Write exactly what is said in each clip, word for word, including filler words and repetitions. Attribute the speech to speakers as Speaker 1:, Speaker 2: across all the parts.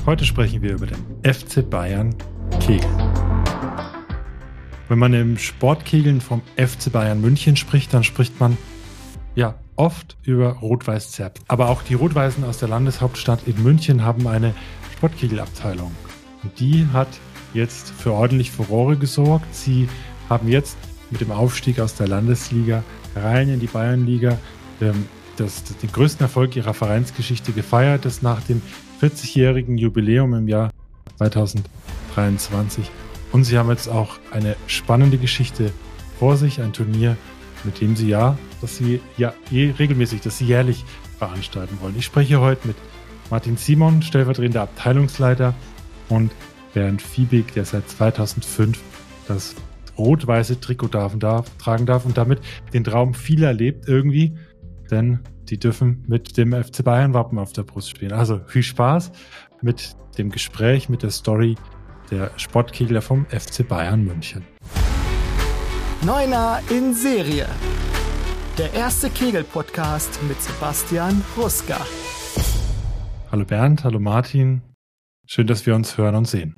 Speaker 1: Heute sprechen wir über den F C Bayern Kegeln. Wenn man im Sportkegeln vom F C Bayern München spricht, dann spricht man ja oft über Rot-Weiß Zerbst. Aber auch die Rot-Weißen aus der Landeshauptstadt in München haben eine Sportkegelabteilung. Und die hat jetzt für ordentlich Furore gesorgt. Sie haben jetzt mit dem Aufstieg aus der Landesliga rein in die Bayernliga ähm, das, das, den größten Erfolg ihrer Vereinsgeschichte gefeiert, das nach dem vierzigjährigen Jubiläum im Jahr zwanzig dreiundzwanzig. Und sie haben jetzt auch eine spannende Geschichte vor sich, ein Turnier, mit dem sie ja, dass sie ja eh regelmäßig, dass sie jährlich veranstalten wollen. Ich spreche heute mit Martin Simon, stellvertretender Abteilungsleiter, und Bernd Fiebig, der seit zweitausendfünf das rot-weiße Trikot darf, darf, tragen darf und damit den Traum vieler lebt irgendwie, denn die dürfen mit dem F C Bayern Wappen auf der Brust spielen. Also viel Spaß mit dem Gespräch, mit der Story der Sportkegler vom F C Bayern München.
Speaker 2: Neuner in Serie. Der erste Kegel-Podcast mit Sebastian Ruska.
Speaker 1: Hallo Bernd, hallo Martin. Schön, dass wir uns hören und sehen.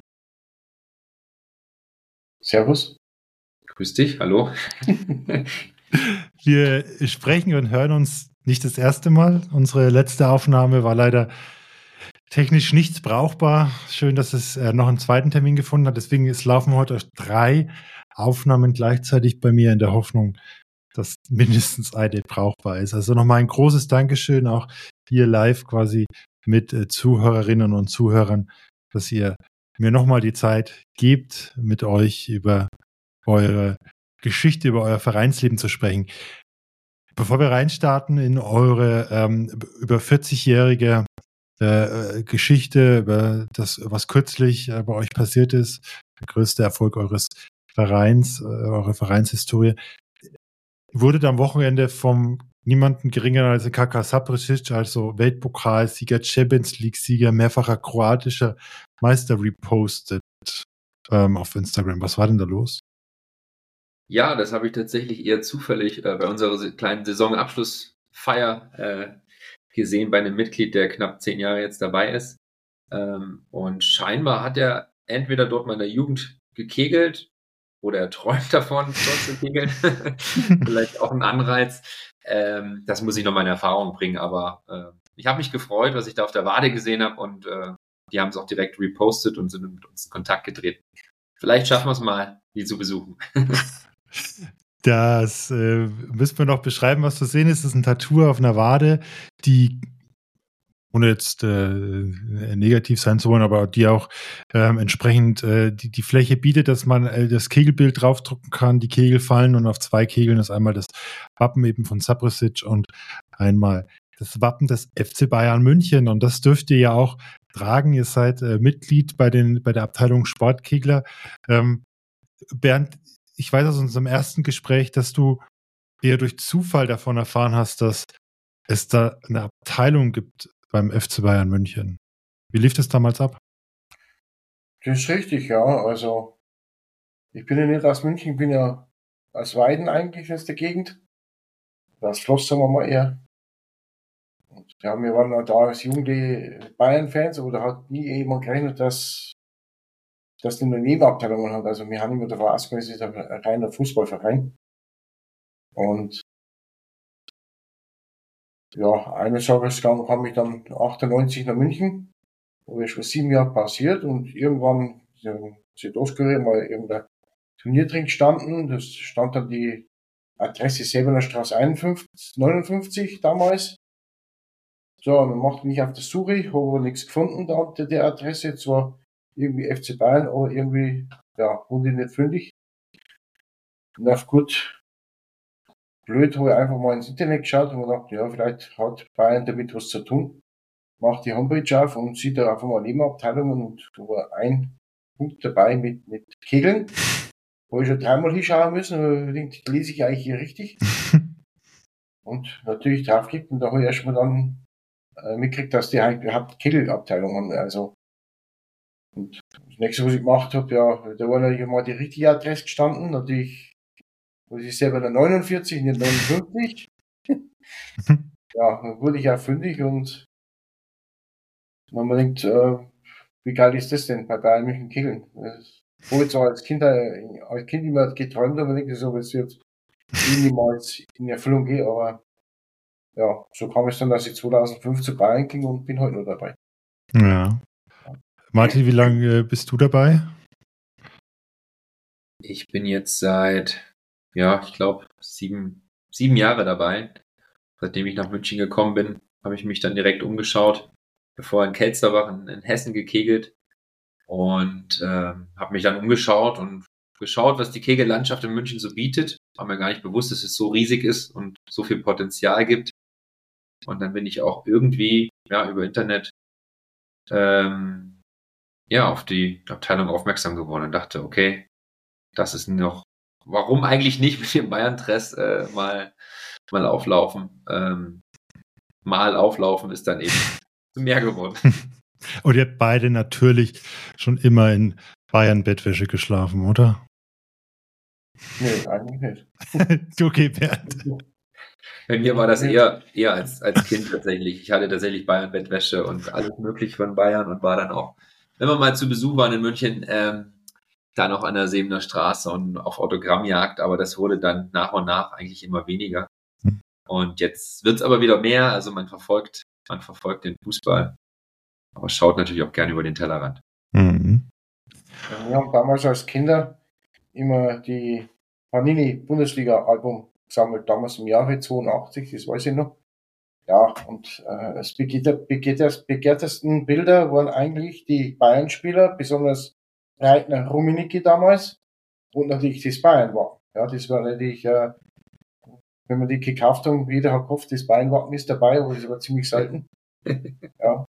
Speaker 3: Servus. Grüß dich, hallo.
Speaker 1: Wir sprechen und hören uns nicht das erste Mal. Unsere letzte Aufnahme war leider technisch nicht brauchbar. Schön, dass es äh, noch einen zweiten Termin gefunden hat. Deswegen es laufen heute drei Aufnahmen gleichzeitig bei mir in der Hoffnung, dass mindestens eine brauchbar ist. Also nochmal ein großes Dankeschön auch hier live quasi mit äh, Zuhörerinnen und Zuhörern, dass ihr mir nochmal die Zeit gebt, mit euch über eure Geschichte, über euer Vereinsleben zu sprechen. Bevor wir reinstarten in eure ähm, über vierzigjährige äh, Geschichte, über das, was kürzlich äh, bei euch passiert ist, der größte Erfolg eures Vereins, äh, eure Vereinshistorie, wurde am Wochenende vom niemanden geringeren als Kaka Sapricic, also Weltpokalsieger, Champions League-Sieger, mehrfacher kroatischer Meister, repostet ähm, auf Instagram. Was war denn da los?
Speaker 3: Ja, das habe ich tatsächlich eher zufällig äh, bei unserer kleinen Saisonabschlussfeier äh, gesehen bei einem Mitglied, der knapp zehn Jahre jetzt dabei ist. Ähm, und scheinbar hat er entweder dort mal in der Jugend gekegelt oder er träumt davon, dort zu kegeln. Vielleicht auch ein Anreiz. Ähm, das muss ich noch mal in Erfahrung bringen, aber äh, ich habe mich gefreut, was ich da auf der Wade gesehen habe, und äh, die haben es auch direkt repostet und sind mit uns in Kontakt getreten. Vielleicht schaffen wir es mal, die zu besuchen.
Speaker 1: Das äh, müssen wir noch beschreiben, was zu sehen ist. Das ist ein Tattoo auf einer Wade, die, ohne jetzt äh, negativ sein zu wollen, aber die auch ähm, entsprechend äh, die, die Fläche bietet, dass man äh, das Kegelbild draufdrucken kann, die Kegel fallen, und auf zwei Kegeln ist einmal das Wappen eben von Sapricic und einmal das Wappen des F C Bayern München, und das dürft ihr ja auch tragen. Ihr seid äh, Mitglied bei den bei der Abteilung Sportkegler. Ähm, Bernd, ich weiß aus unserem ersten Gespräch, dass du eher durch Zufall davon erfahren hast, dass es da eine Abteilung gibt beim F C Bayern München. Wie lief das damals ab?
Speaker 4: Das ist richtig, ja. Also, ich bin ja nicht aus München, ich bin ja aus Weiden eigentlich, aus der Gegend. Das Schloss, sagen wir mal eher. Und ja, wir waren ja da als jugendliche Bayern-Fans, aber da hat nie jemand gerechnet, dass, dass die eine Nebenabteilung hat. Also, wir haben immer davon ausgegangen, es ist ein reiner Fußballverein. Und ja, eines Tages kam ich dann achtundneunzig nach München, wo ich schon sieben Jahre pausiert, und irgendwann in Südostkorea mal irgendein Turnier drin gestanden. Das stand dann die Adresse Säbener Straße einundfünfzig, neunundfünfzig damals. So, und dann machte mich auf der Suche, habe aber nichts gefunden da unter der Adresse. Zwar irgendwie F C Bayern, aber irgendwie, ja, wurde ich nicht fündig. Na gut, blöd, habe ich einfach mal ins Internet geschaut und gedacht, ja, vielleicht hat Bayern damit was zu tun. Macht die Homepage auf und sieht da einfach mal Nebenabteilungen, und da war ein Punkt dabei mit, mit Kegeln, wo ich schon dreimal hinschauen müssen, aber ich denke, lese ich eigentlich hier richtig. Und natürlich draufklickt, und da habe ich erstmal dann äh, mitgekriegt, dass die halt überhaupt Kegelabteilung haben. Also, und das nächste, was ich gemacht habe, ja, da war natürlich mal die richtige Adresse gestanden, natürlich, wo ich selber der neunundvierzig, nicht neunundfünfzig. Ja, dann wurde ich auch fündig, und wenn man denkt, äh, wie geil ist das denn bei Bayern München Kegeln? Das habe ich zwar als Kind, äh, als Kind immer geträumt, aber nicht so, dass es jetzt niemals in Erfüllung geht, aber ja, so kam es dann, dass ich zweitausendfünf zu Bayern ging und bin heute noch dabei.
Speaker 1: Ja. Martin, wie lange äh, bist du dabei?
Speaker 3: Ich bin jetzt seit, ja, ich glaube, sieben, sieben Jahre dabei. Seitdem ich nach München gekommen bin, habe ich mich dann direkt umgeschaut, bevor in Kelsterbach in, in Hessen gekegelt und ähm, habe mich dann umgeschaut und geschaut, was die Kegellandschaft in München so bietet. War mir gar nicht bewusst, dass es so riesig ist und so viel Potenzial gibt. Und dann bin ich auch irgendwie, ja, über Internet ähm, ja, auf die Abteilung aufmerksam geworden und dachte, okay, das ist noch, warum eigentlich nicht mit dem Bayern-Dress äh, mal, mal auflaufen. Ähm, mal auflaufen ist dann eben mehr geworden.
Speaker 1: Und ihr habt beide natürlich schon immer in Bayern-Bettwäsche geschlafen, oder?
Speaker 4: Nee, eigentlich nicht.
Speaker 1: Okay, Bernd.
Speaker 3: Bei mir war das eher, eher als, als Kind tatsächlich. Ich hatte tatsächlich Bayern-Bettwäsche und alles mögliche von Bayern und war dann auch, wenn wir mal zu Besuch waren in München, ähm, da noch an der Sebener Straße und auf Autogrammjagd, aber das wurde dann nach und nach eigentlich immer weniger. Hm. Und jetzt wird es aber wieder mehr, also man verfolgt, man verfolgt den Fußball, aber schaut natürlich auch gerne über den Tellerrand.
Speaker 1: Mhm.
Speaker 4: Wir haben damals als Kinder immer die Panini-Bundesliga-Album gesammelt, damals im Jahre zweiundachtzig, das weiß ich noch. Ja, und äh, das begehrtesten Bilder waren eigentlich die Bayern-Spieler, besonders Reitner Rummenigge damals und natürlich das Bayern war. Ja, das war natürlich, äh, wenn man die gekauft haben, jeder hat gehofft, das Bayern-Wappen ist dabei, aber das war ziemlich selten. Ja.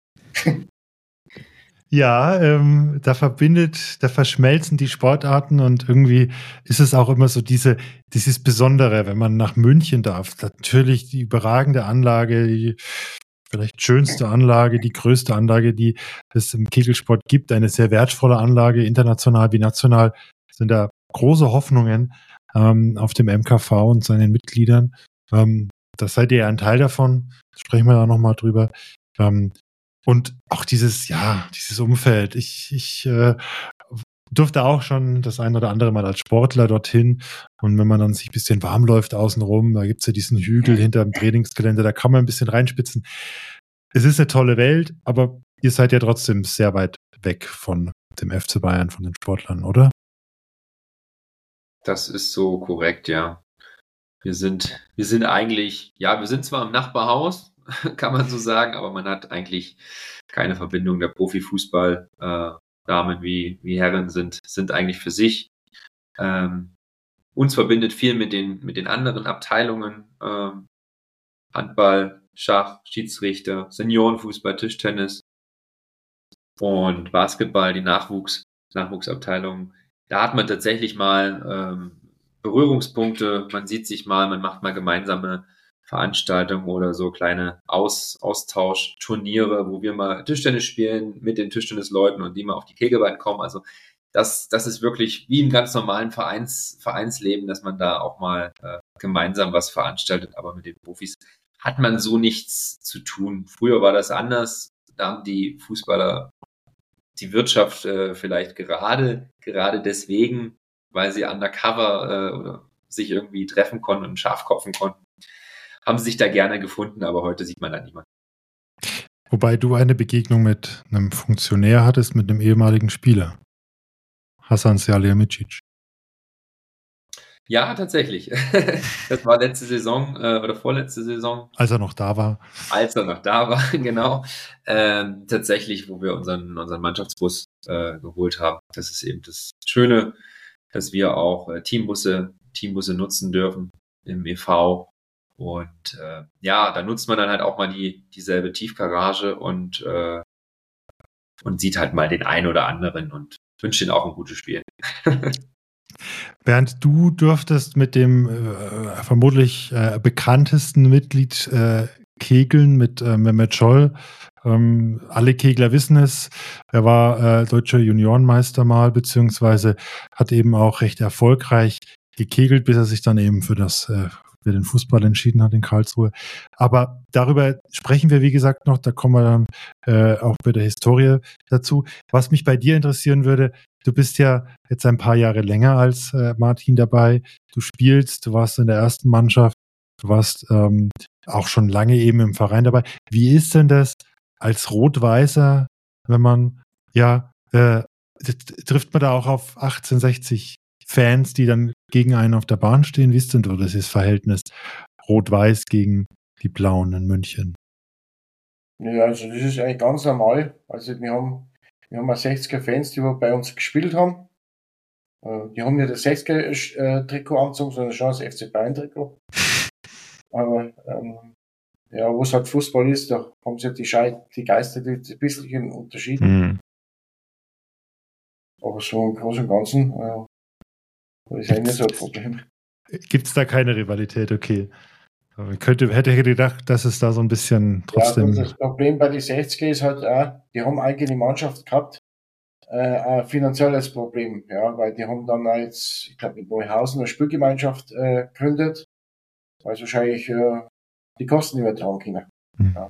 Speaker 1: Ja, ähm, da verbindet, da verschmelzen die Sportarten und irgendwie ist es auch immer so diese, dieses Besondere, wenn man nach München darf. Natürlich die überragende Anlage, die vielleicht schönste Anlage, die größte Anlage, die es im Kegelsport gibt, eine sehr wertvolle Anlage, international wie national, sind da große Hoffnungen ähm, auf dem M K V und seinen Mitgliedern. Ähm, das seid ihr ja ein Teil davon, sprechen wir da nochmal drüber. Ähm, Und auch dieses, ja, dieses Umfeld. Ich, ich äh, durfte auch schon das ein oder andere Mal als Sportler dorthin. Und wenn man dann sich ein bisschen warm läuft außenrum, da gibt's ja diesen Hügel hinter dem Trainingsgelände, da kann man ein bisschen reinspitzen. Es ist eine tolle Welt, aber ihr seid ja trotzdem sehr weit weg von dem F C Bayern, von den Sportlern, oder?
Speaker 3: Das ist so korrekt, ja. Wir sind, wir sind eigentlich, ja, wir sind zwar im Nachbarhaus, kann man so sagen, aber man hat eigentlich keine Verbindung. Der Profifußball, äh, Damen wie, wie Herren sind, sind eigentlich für sich. Ähm, uns verbindet viel mit den, mit den anderen Abteilungen, ähm, Handball, Schach, Schiedsrichter, Seniorenfußball, Tischtennis und Basketball, die Nachwuchs, Nachwuchsabteilung. Da hat man tatsächlich mal ähm, Berührungspunkte, man sieht sich mal, man macht mal gemeinsame Veranstaltungen oder so kleine Aus, Austauschturniere, wo wir mal Tischtennis spielen mit den Tischtennisleuten und die mal auf die Kegelbahn kommen. Also das, das ist wirklich wie im ganz normalen Vereins, Vereinsleben, dass man da auch mal äh, gemeinsam was veranstaltet, aber mit den Profis hat man so nichts zu tun. Früher war das anders, da haben die Fußballer die Wirtschaft äh, vielleicht gerade, gerade deswegen, weil sie undercover äh, oder sich irgendwie treffen konnten und scharf kopfen konnten, haben sich da gerne gefunden, aber heute sieht man da niemanden.
Speaker 1: Wobei du eine Begegnung mit einem Funktionär hattest, mit einem ehemaligen Spieler. Hasan Salihamidzic.
Speaker 3: Ja, tatsächlich. Das war letzte Saison äh, oder vorletzte Saison.
Speaker 1: Als er noch da war.
Speaker 3: Als er noch da war, genau. Ähm, tatsächlich, wo wir unseren, unseren Mannschaftsbus äh, geholt haben. Das ist eben das Schöne, dass wir auch äh, Teambusse, Teambusse nutzen dürfen im E V. Und äh, ja, da nutzt man dann halt auch mal die dieselbe Tiefgarage und, äh, und sieht halt mal den einen oder anderen und wünscht ihnen auch ein gutes Spiel.
Speaker 1: Bernd, du dürftest mit dem äh, vermutlich äh, bekanntesten Mitglied äh, kegeln, mit äh, Mehmet Scholl. Ähm, alle Kegler wissen es. Er war äh, deutscher Juniorenmeister mal, beziehungsweise hat eben auch recht erfolgreich gekegelt, bis er sich dann eben für das äh, wer den Fußball entschieden hat in Karlsruhe. Aber darüber sprechen wir, wie gesagt, noch. Da kommen wir dann äh, auch bei der Historie dazu. Was mich bei dir interessieren würde, du bist ja jetzt ein paar Jahre länger als äh, Martin dabei. Du spielst, du warst in der ersten Mannschaft, du warst ähm, auch schon lange eben im Verein dabei. Wie ist denn das als Rot-Weißer, wenn man, ja, äh, trifft man da auch auf achtzehnhundertsechzig Fans, die dann gegen einen auf der Bahn stehen? Wie ist denn so das Verhältnis Rot-Weiß gegen die Blauen in München?
Speaker 4: Ja, also das ist eigentlich ganz normal. Also wir haben, wir haben auch sechziger Fans, die bei uns gespielt haben. Die haben nicht das sechziger-Trikot angezogen, sondern schon das F C Bayern-Trikot. Aber ähm, ja, wo es halt Fußball ist, da haben sie die, Schei die Geister die, die bisschen unterschieden.
Speaker 1: Mhm.
Speaker 4: Aber so im Großen und Ganzen äh, das ist eigentlich nicht so ein Problem.
Speaker 1: Gibt es da keine Rivalität? Okay. Aber ich könnte, hätte gedacht, dass es da so ein bisschen trotzdem...
Speaker 4: Ja, das Problem bei den sechziger ist halt auch, die haben eigentlich die Mannschaft gehabt, äh, ein finanzielles Problem, ja, weil die haben dann auch jetzt, ich glaube, mit Neuhausen eine Spielgemeinschaft äh, gegründet, weil sie wahrscheinlich äh, die Kosten übertragen können.
Speaker 1: Mhm.
Speaker 4: Ja.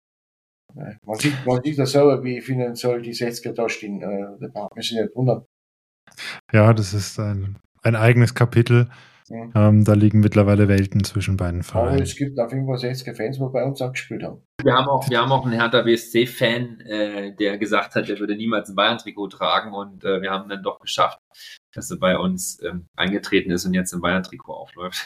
Speaker 4: Man sieht, man sieht das selber, wie finanziell die sechziger da stehen, äh, da braucht man sich nicht wundern.
Speaker 1: Ja, das ist ein, ein eigenes Kapitel. Mhm. Ähm, da liegen mittlerweile Welten zwischen beiden Vereinen.
Speaker 4: Aber es gibt auf jeden Fall sechziger Fans, die bei uns auch gespielt haben.
Speaker 3: Wir haben auch, wir haben auch einen Hertha B S C-Fan, äh, der gesagt hat, er würde niemals ein Bayern-Trikot tragen, und äh, wir haben dann doch geschafft, dass er bei uns ähm, eingetreten ist und jetzt im Bayern-Trikot aufläuft.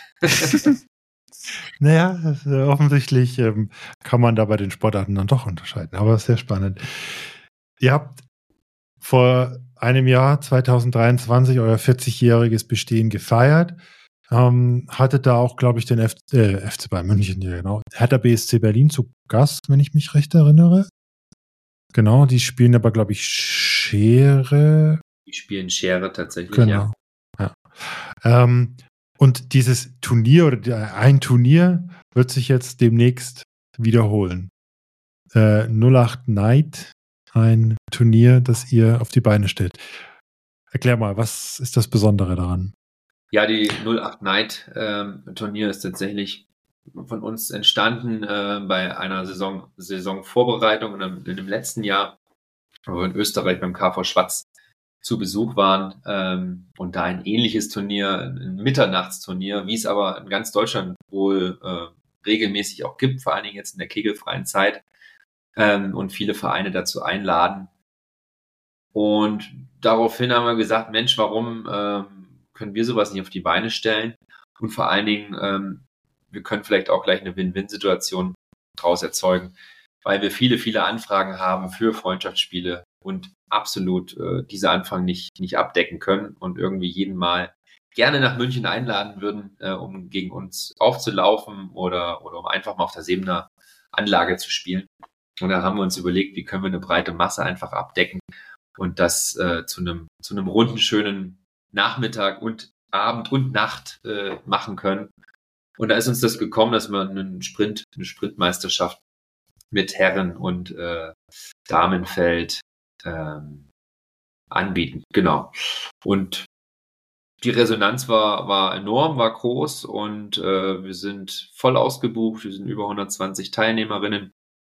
Speaker 1: Naja, das, äh, offensichtlich ähm, kann man da bei den Sportarten dann doch unterscheiden, aber sehr spannend. Ihr habt vor einem Jahr, zwanzig dreiundzwanzig, euer vierzigjähriges Bestehen gefeiert. Ähm, hattet da auch, glaube ich, den F äh, F C Bayern München, ja genau, Hertha B S C Berlin zu Gast, wenn ich mich recht erinnere. Genau, die spielen aber, glaube ich, Schere.
Speaker 3: Die spielen Schere tatsächlich,
Speaker 1: genau. Ja. ja. Ähm, und dieses Turnier oder ein Turnier wird sich jetzt demnächst wiederholen. Äh, null acht Night, ein Turnier, das ihr auf die Beine stellt. Erklär mal, was ist das Besondere daran?
Speaker 3: Ja, die null acht Night ähm, Turnier ist tatsächlich von uns entstanden äh, bei einer Saison Saisonvorbereitung in, in dem letzten Jahr, wo wir in Österreich beim K V Schwaz zu Besuch waren ähm, und da ein ähnliches Turnier, ein Mitternachtsturnier, wie es aber in ganz Deutschland wohl äh, regelmäßig auch gibt, vor allen Dingen jetzt in der kegelfreien Zeit, ähm, und viele Vereine dazu einladen. Und daraufhin haben wir gesagt, Mensch, warum ähm, können wir sowas nicht auf die Beine stellen? Und vor allen Dingen, ähm, wir können vielleicht auch gleich eine Win-Win-Situation daraus erzeugen, weil wir viele, viele Anfragen haben für Freundschaftsspiele und absolut äh, diese Anfragen nicht, nicht abdecken können und irgendwie jeden Mal gerne nach München einladen würden, äh, um gegen uns aufzulaufen oder, oder um einfach mal auf der Sebener Anlage zu spielen. Und da haben wir uns überlegt, wie können wir eine breite Masse einfach abdecken und das äh, zu einem zu einem runden, schönen Nachmittag und Abend und Nacht äh, machen können. Und da ist uns das gekommen, dass wir einen Sprint, eine Sprintmeisterschaft mit Herren- und äh, Damenfeld ähm, anbieten. Genau. Und die Resonanz war, war enorm, war groß, und äh, wir sind voll ausgebucht. Wir sind über hundertzwanzig Teilnehmerinnen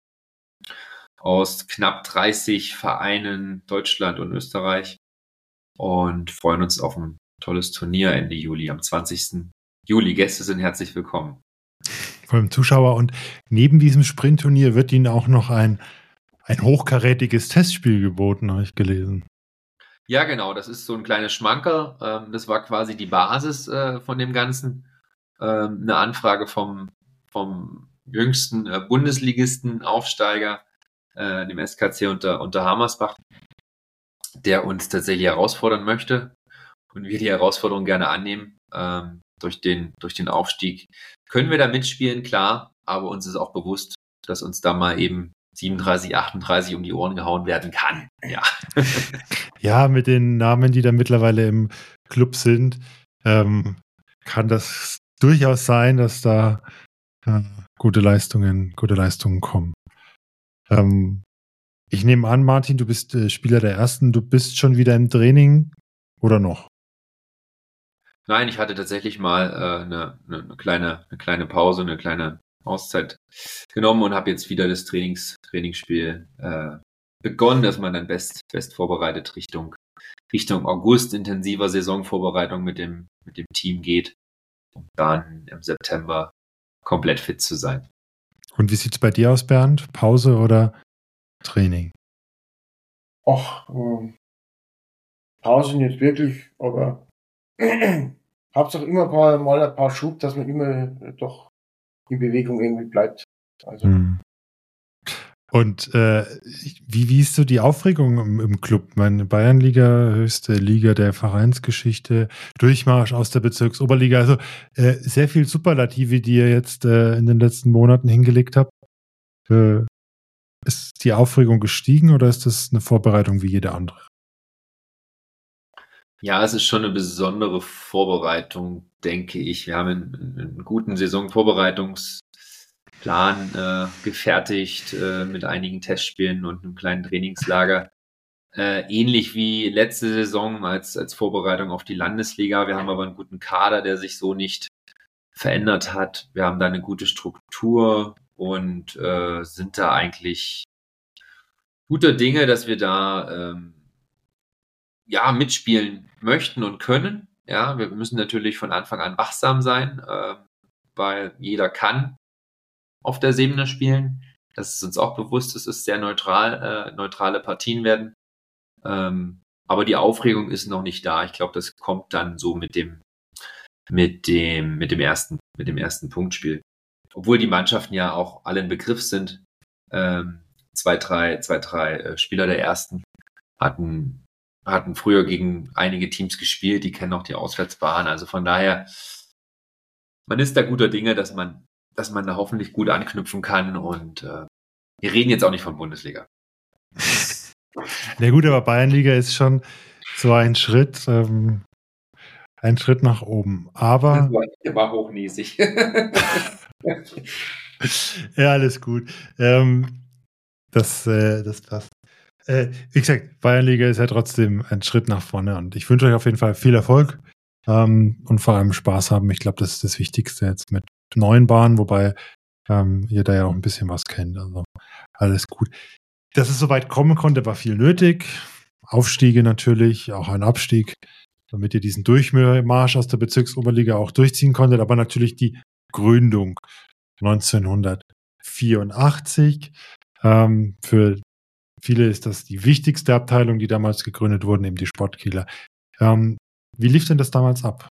Speaker 3: aus knapp dreißig Vereinen Deutschland und Österreich und freuen uns auf ein tolles Turnier Ende Juli, am zwanzigsten Juli. Gäste sind herzlich willkommen.
Speaker 1: Vor allem Zuschauer. Und neben diesem Sprintturnier wird Ihnen auch noch ein, ein hochkarätiges Testspiel geboten, habe ich gelesen.
Speaker 3: Ja, genau. Das ist so ein kleines Schmankerl. Ähm, das war quasi die Basis äh, von dem Ganzen. Ähm, eine Anfrage vom, vom jüngsten äh, Bundesligisten, Aufsteiger, äh, dem S K C unter, unter Hammersbach, der uns tatsächlich herausfordern möchte und wir die Herausforderung gerne annehmen. Ähm, durch den, durch den Aufstieg können wir da mitspielen, klar, aber uns ist auch bewusst, dass uns da mal eben siebenunddreißig, achtunddreißig um die Ohren gehauen werden kann. Ja,
Speaker 1: ja, mit den Namen, die da mittlerweile im Club sind, ähm, kann das durchaus sein, dass da äh, gute Leistungen, gute Leistungen kommen. Ähm, ich nehme an, Martin, du bist äh, Spieler der Ersten. Du bist schon wieder im Training oder noch?
Speaker 3: Nein, ich hatte tatsächlich mal äh, eine, eine, kleine, eine kleine Pause, eine kleine Auszeit genommen und habe jetzt wieder das Trainings, Trainingsspiel äh, begonnen, dass man dann best, best vorbereitet Richtung, Richtung August intensiver Saisonvorbereitung mit dem, mit dem Team geht, um dann im September komplett fit zu sein.
Speaker 1: Und wie sieht's bei dir aus, Bernd? Pause oder Training?
Speaker 4: Ach, äh, Pause nicht wirklich, aber Hauptsache immer ein paar, mal ein paar Schub, dass man immer doch in Bewegung irgendwie bleibt. Also.
Speaker 1: Hm. Und äh, wie, wie ist so die Aufregung im, im Club? Meine Bayernliga, höchste Liga der Vereinsgeschichte, Durchmarsch aus der Bezirksoberliga. Also äh, sehr viel Superlative, die ihr jetzt äh, in den letzten Monaten hingelegt habt. Äh, ist die Aufregung gestiegen oder ist das eine Vorbereitung wie jede andere?
Speaker 3: Ja, es ist schon eine besondere Vorbereitung, denke ich. Wir haben einen, einen guten Saisonvorbereitungsplan äh, gefertigt äh, mit einigen Testspielen und einem kleinen Trainingslager. Äh, ähnlich wie letzte Saison als, als Vorbereitung auf die Landesliga. Wir haben aber einen guten Kader, der sich so nicht verändert hat. Wir haben da eine gute Struktur und äh, sind da eigentlich guter Dinge, dass wir da ähm, ja, mitspielen möchten und können. Ja, wir müssen natürlich von Anfang an wachsam sein, äh, weil jeder kann auf der Sebener spielen. Das ist uns auch bewusst, es ist sehr neutral, äh, neutrale Partien werden. Ähm, aber die Aufregung ist noch nicht da. Ich glaube, das kommt dann so mit dem, mit dem, mit dem ersten, mit dem ersten Punktspiel. Obwohl die Mannschaften ja auch alle ein Begriff sind. Ähm, zwei, drei, zwei, drei äh, Spieler der ersten hatten hatten früher gegen einige Teams gespielt, die kennen auch die Auswärtsbahn. Also von daher, man ist da guter Dinge, dass man, dass man da hoffentlich gut anknüpfen kann. Und äh, wir reden jetzt auch nicht von Bundesliga.
Speaker 1: Na gut, aber Bayernliga ist schon so ein Schritt, ähm, ein Schritt nach oben. Aber
Speaker 3: Das war, der war hochnäsig.
Speaker 1: Ja, alles gut. Ähm, das, äh, das passt. Äh, wie gesagt, Bayernliga ist ja trotzdem ein Schritt nach vorne und ich wünsche euch auf jeden Fall viel Erfolg ähm, und vor allem Spaß haben. Ich glaube, das ist das Wichtigste jetzt mit neuen Bahnen, wobei ähm, ihr da ja auch ein bisschen was kennt. Also alles gut. Dass es so weit kommen konnte, war viel nötig. Aufstiege natürlich, auch ein Abstieg, damit ihr diesen Durchmarsch aus der Bezirksoberliga auch durchziehen konntet, aber natürlich die Gründung neunzehnhundertvierundachtzig. Ähm, für viele ist das die wichtigste Abteilung, die damals gegründet wurden, eben die Sportkieler. Ähm, wie lief denn das damals ab?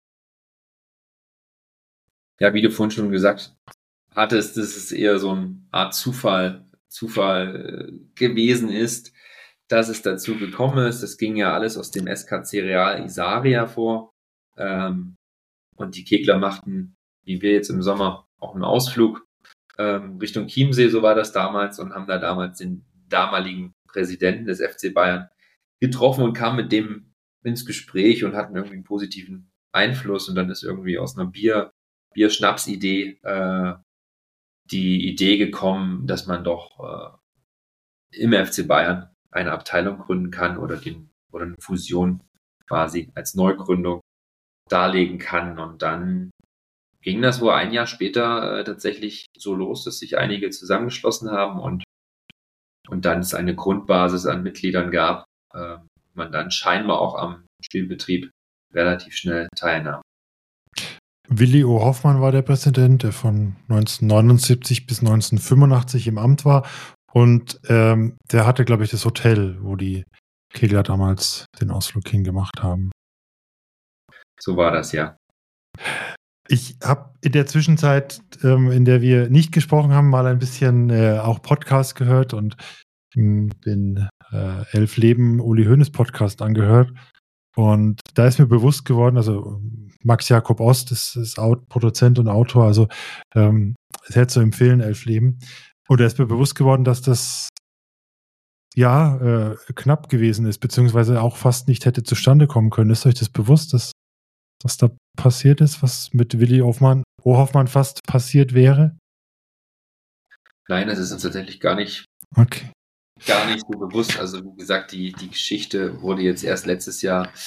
Speaker 3: Ja, wie du vorhin schon gesagt hattest, dass es eher so eine Art Zufall, Zufall äh, gewesen ist, dass es dazu gekommen ist. Das ging ja alles aus dem S K C Real Isaria vor. Ähm, und die Kegler machten, wie wir jetzt im Sommer, auch einen Ausflug ähm, Richtung Chiemsee, so war das damals, und haben da damals den damaligen Präsidenten des F C Bayern getroffen und kamen mit dem ins Gespräch und hatten irgendwie einen positiven Einfluss. Und dann ist irgendwie aus einer Bier, Bier-Schnaps-Idee äh, die Idee gekommen, dass man doch äh, im F C Bayern eine Abteilung gründen kann oder, den, oder eine Fusion quasi als Neugründung darlegen kann. Und dann ging das wohl ein Jahr später äh, tatsächlich so los, dass sich einige zusammengeschlossen haben und, und dann es eine Grundbasis an Mitgliedern gab, äh, man dann scheinbar auch am Spielbetrieb relativ schnell teilnahm.
Speaker 1: Willi O. Hoffmann war der Präsident, der von neunzehnhundertneunundsiebzig bis neunzehnhundertfünfundachtzig im Amt war. Und ähm, der hatte, glaube ich, das Hotel, wo die Kegler damals den Ausflug hingemacht haben.
Speaker 3: So war das, ja.
Speaker 1: Ich habe in der Zwischenzeit, ähm, in der wir nicht gesprochen haben, mal ein bisschen äh, auch Podcast gehört und mh, den äh, Elf Leben Uli Hoeneß Podcast angehört. Und da ist mir bewusst geworden, also Max Jakob Ost ist, ist Produzent und Autor, also ähm, sehr zu empfehlen, Elf Leben. Und da ist mir bewusst geworden, dass das ja äh, knapp gewesen ist, beziehungsweise auch fast nicht hätte zustande kommen können. Ist euch das bewusst, dass, dass da passiert ist, was mit Willi Hoffmann, O. Hoffmann fast passiert wäre?
Speaker 3: Nein, das ist uns tatsächlich gar nicht,
Speaker 1: okay.
Speaker 3: gar nicht so bewusst. Also wie gesagt, die, die Geschichte wurde jetzt erst letztes Jahr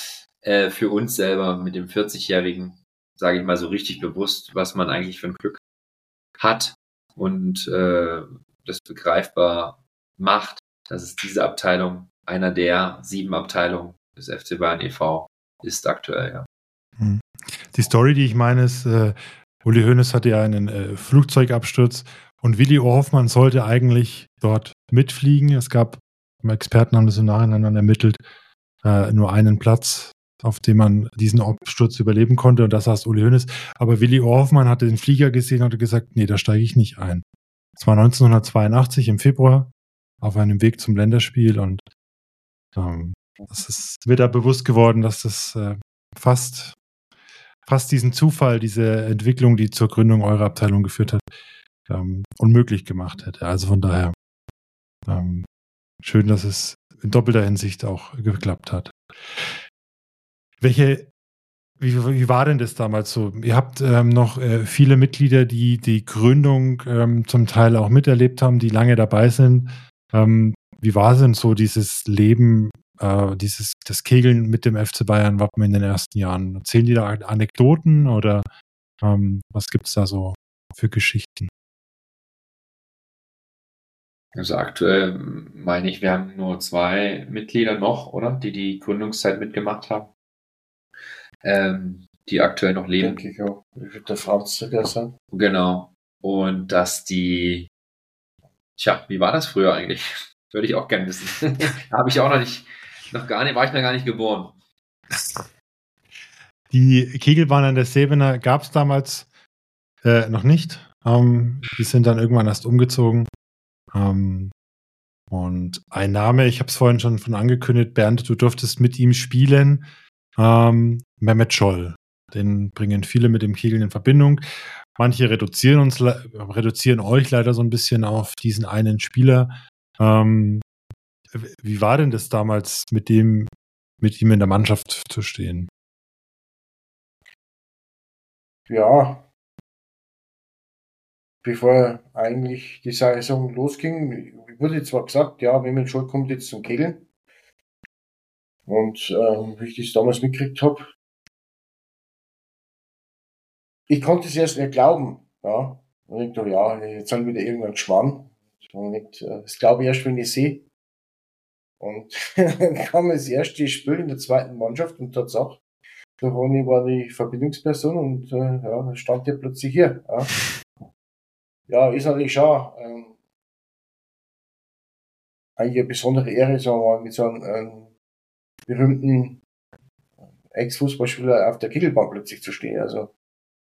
Speaker 3: äh, für uns selber mit dem vierzigjährigen, sage ich mal so richtig bewusst, was man eigentlich für ein Glück hat und äh, das begreifbar macht, dass es diese Abteilung, einer der sieben Abteilungen des F C Bayern e V ist aktuell, ja.
Speaker 1: Die Story, die ich meine, ist, äh, Uli Hoeneß hatte ja einen äh, Flugzeugabsturz und Willi Hoffmann sollte eigentlich dort mitfliegen. Es gab, Experten haben das im Nachhinein dann ermittelt, äh, nur einen Platz, auf dem man diesen Absturz überleben konnte, und das heißt Uli Hoeneß. Aber Willi Hoffmann hatte den Flieger gesehen und hat gesagt, nee, da steige ich nicht ein. Es war neunzehnhundertzweiundachtzig im Februar auf einem Weg zum Länderspiel, und ähm, es ist, wird da bewusst geworden, dass das äh, fast, fast diesen Zufall, diese Entwicklung, die zur Gründung eurer Abteilung geführt hat, ähm, unmöglich gemacht hätte. Also von daher ähm, schön, dass es in doppelter Hinsicht auch geklappt hat. Welche, wie, wie war denn das damals so? Ihr habt ähm, noch äh, viele Mitglieder, die die Gründung ähm, zum Teil auch miterlebt haben, die lange dabei sind. Ähm, wie war denn so dieses Leben, äh, dieses das Kegeln mit dem F C Bayern Wappen in den ersten Jahren? Erzählen die da Anekdoten oder ähm, was gibt es da so für Geschichten?
Speaker 3: Also aktuell meine ich, wir haben nur zwei Mitglieder noch, oder? Die die Gründungszeit mitgemacht haben. Ähm, die aktuell noch leben.
Speaker 4: Denke ich auch. Wie wird der Franz sogar sein?
Speaker 3: Genau. Und dass die, tja, wie war das früher eigentlich? Würde ich auch gerne wissen. Da habe ich auch noch nicht, noch gar nicht, war ich noch gar nicht geboren.
Speaker 1: Die Kegelbahn an der Sevener gab es damals äh, noch nicht. Ähm, die sind dann irgendwann erst umgezogen. Ähm, und ein Name, ich habe es vorhin schon von angekündigt, Bernd, du durftest mit ihm spielen. Ähm, Mehmet Scholl. Den bringen viele mit dem Kegeln in Verbindung. Manche reduzieren uns, reduzieren euch leider so ein bisschen auf diesen einen Spieler. Ähm, wie war denn das damals, mit dem, mit ihm in der Mannschaft zu stehen?
Speaker 4: Ja, bevor eigentlich die Saison losging, wurde zwar gesagt, ja, Mehmet Scholl kommt jetzt zum Kegeln. Und ähm, wie ich das damals mitgekriegt habe, ich konnte es erst nicht glauben. Ja. Und ich dachte, ja, jetzt sind wieder irgendwann Schwann. Und ich, das glaube ich erst, wenn ich sehe. Und dann kam das erste Spiel in der zweiten Mannschaft und Tatsache, der Ronny war die Verbindungsperson und äh, ja, dann stand der plötzlich hier. Ja, ja ist natürlich schon ähm, eigentlich eine besondere Ehre, sagen wir mal, mit so einem ähm, berühmten Ex-Fußballspieler auf der Kegelbahn plötzlich zu stehen. Also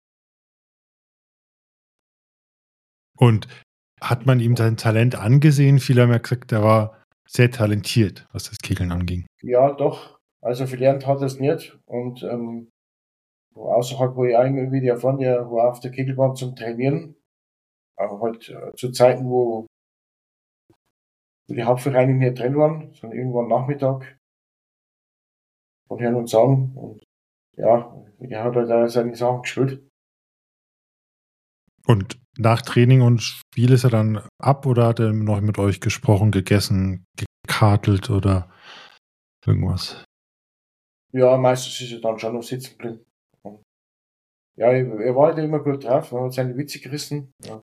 Speaker 1: Und hat man ihm sein Talent angesehen? Viele haben ja gesagt, er war sehr talentiert, was das Kegeln anging.
Speaker 4: ja, doch. Also verlernt hat er es nicht. Und ähm, außerhalb, wo ich auch immer wieder erfahren, der war auf der Kegelbahn zum Trainieren. Aber halt äh, zu Zeiten, wo die Hauptvereine nicht drin waren, sondern irgendwann Nachmittag. Von Hören und Sagen. Und ja, er hat halt auch seine Sachen gespielt.
Speaker 1: Und nach Training und Spiel ist er dann ab oder hat er noch mit euch gesprochen, gegessen, gekartelt oder irgendwas?
Speaker 4: Ja, meistens ist er dann schon noch sitzen geblieben. Ja, er war halt immer gut drauf, er hat seine Witze gerissen. Ja.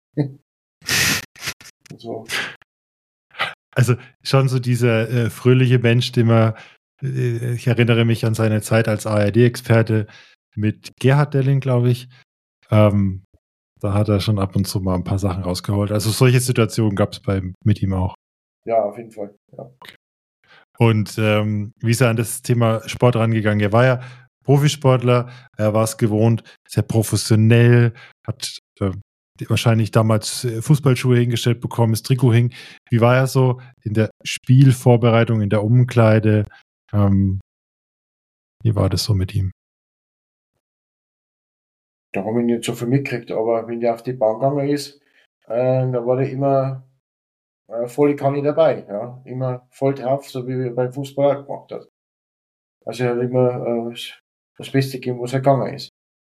Speaker 4: So.
Speaker 1: Also schon so dieser äh, fröhliche Mensch, den man, äh, ich erinnere mich an seine Zeit als A R D-Experte mit Gerhard Delling, glaube ich. Ähm, da hat er schon ab und zu mal ein paar Sachen rausgeholt. Also solche Situationen gab es mit ihm auch.
Speaker 4: Ja, auf jeden Fall. Ja.
Speaker 1: Und ähm, wie ist er an das Thema Sport rangegangen? Er war ja Profisportler, er war es gewohnt, sehr professionell, hat äh, wahrscheinlich damals Fußballschuhe hingestellt bekommen, das Trikot hing. Wie war er so in der Spielvorbereitung, in der Umkleide? Ähm, wie war das so mit ihm?
Speaker 4: Da habe ich nicht so viel mitgekriegt, aber wenn der auf die Bahn gegangen ist, äh, da war der immer äh, volle Kanne dabei. Ja? Immer voll drauf, so wie er beim Fußball auch gemacht hat. Also er hat immer äh, das Beste gegeben, was er gegangen ist.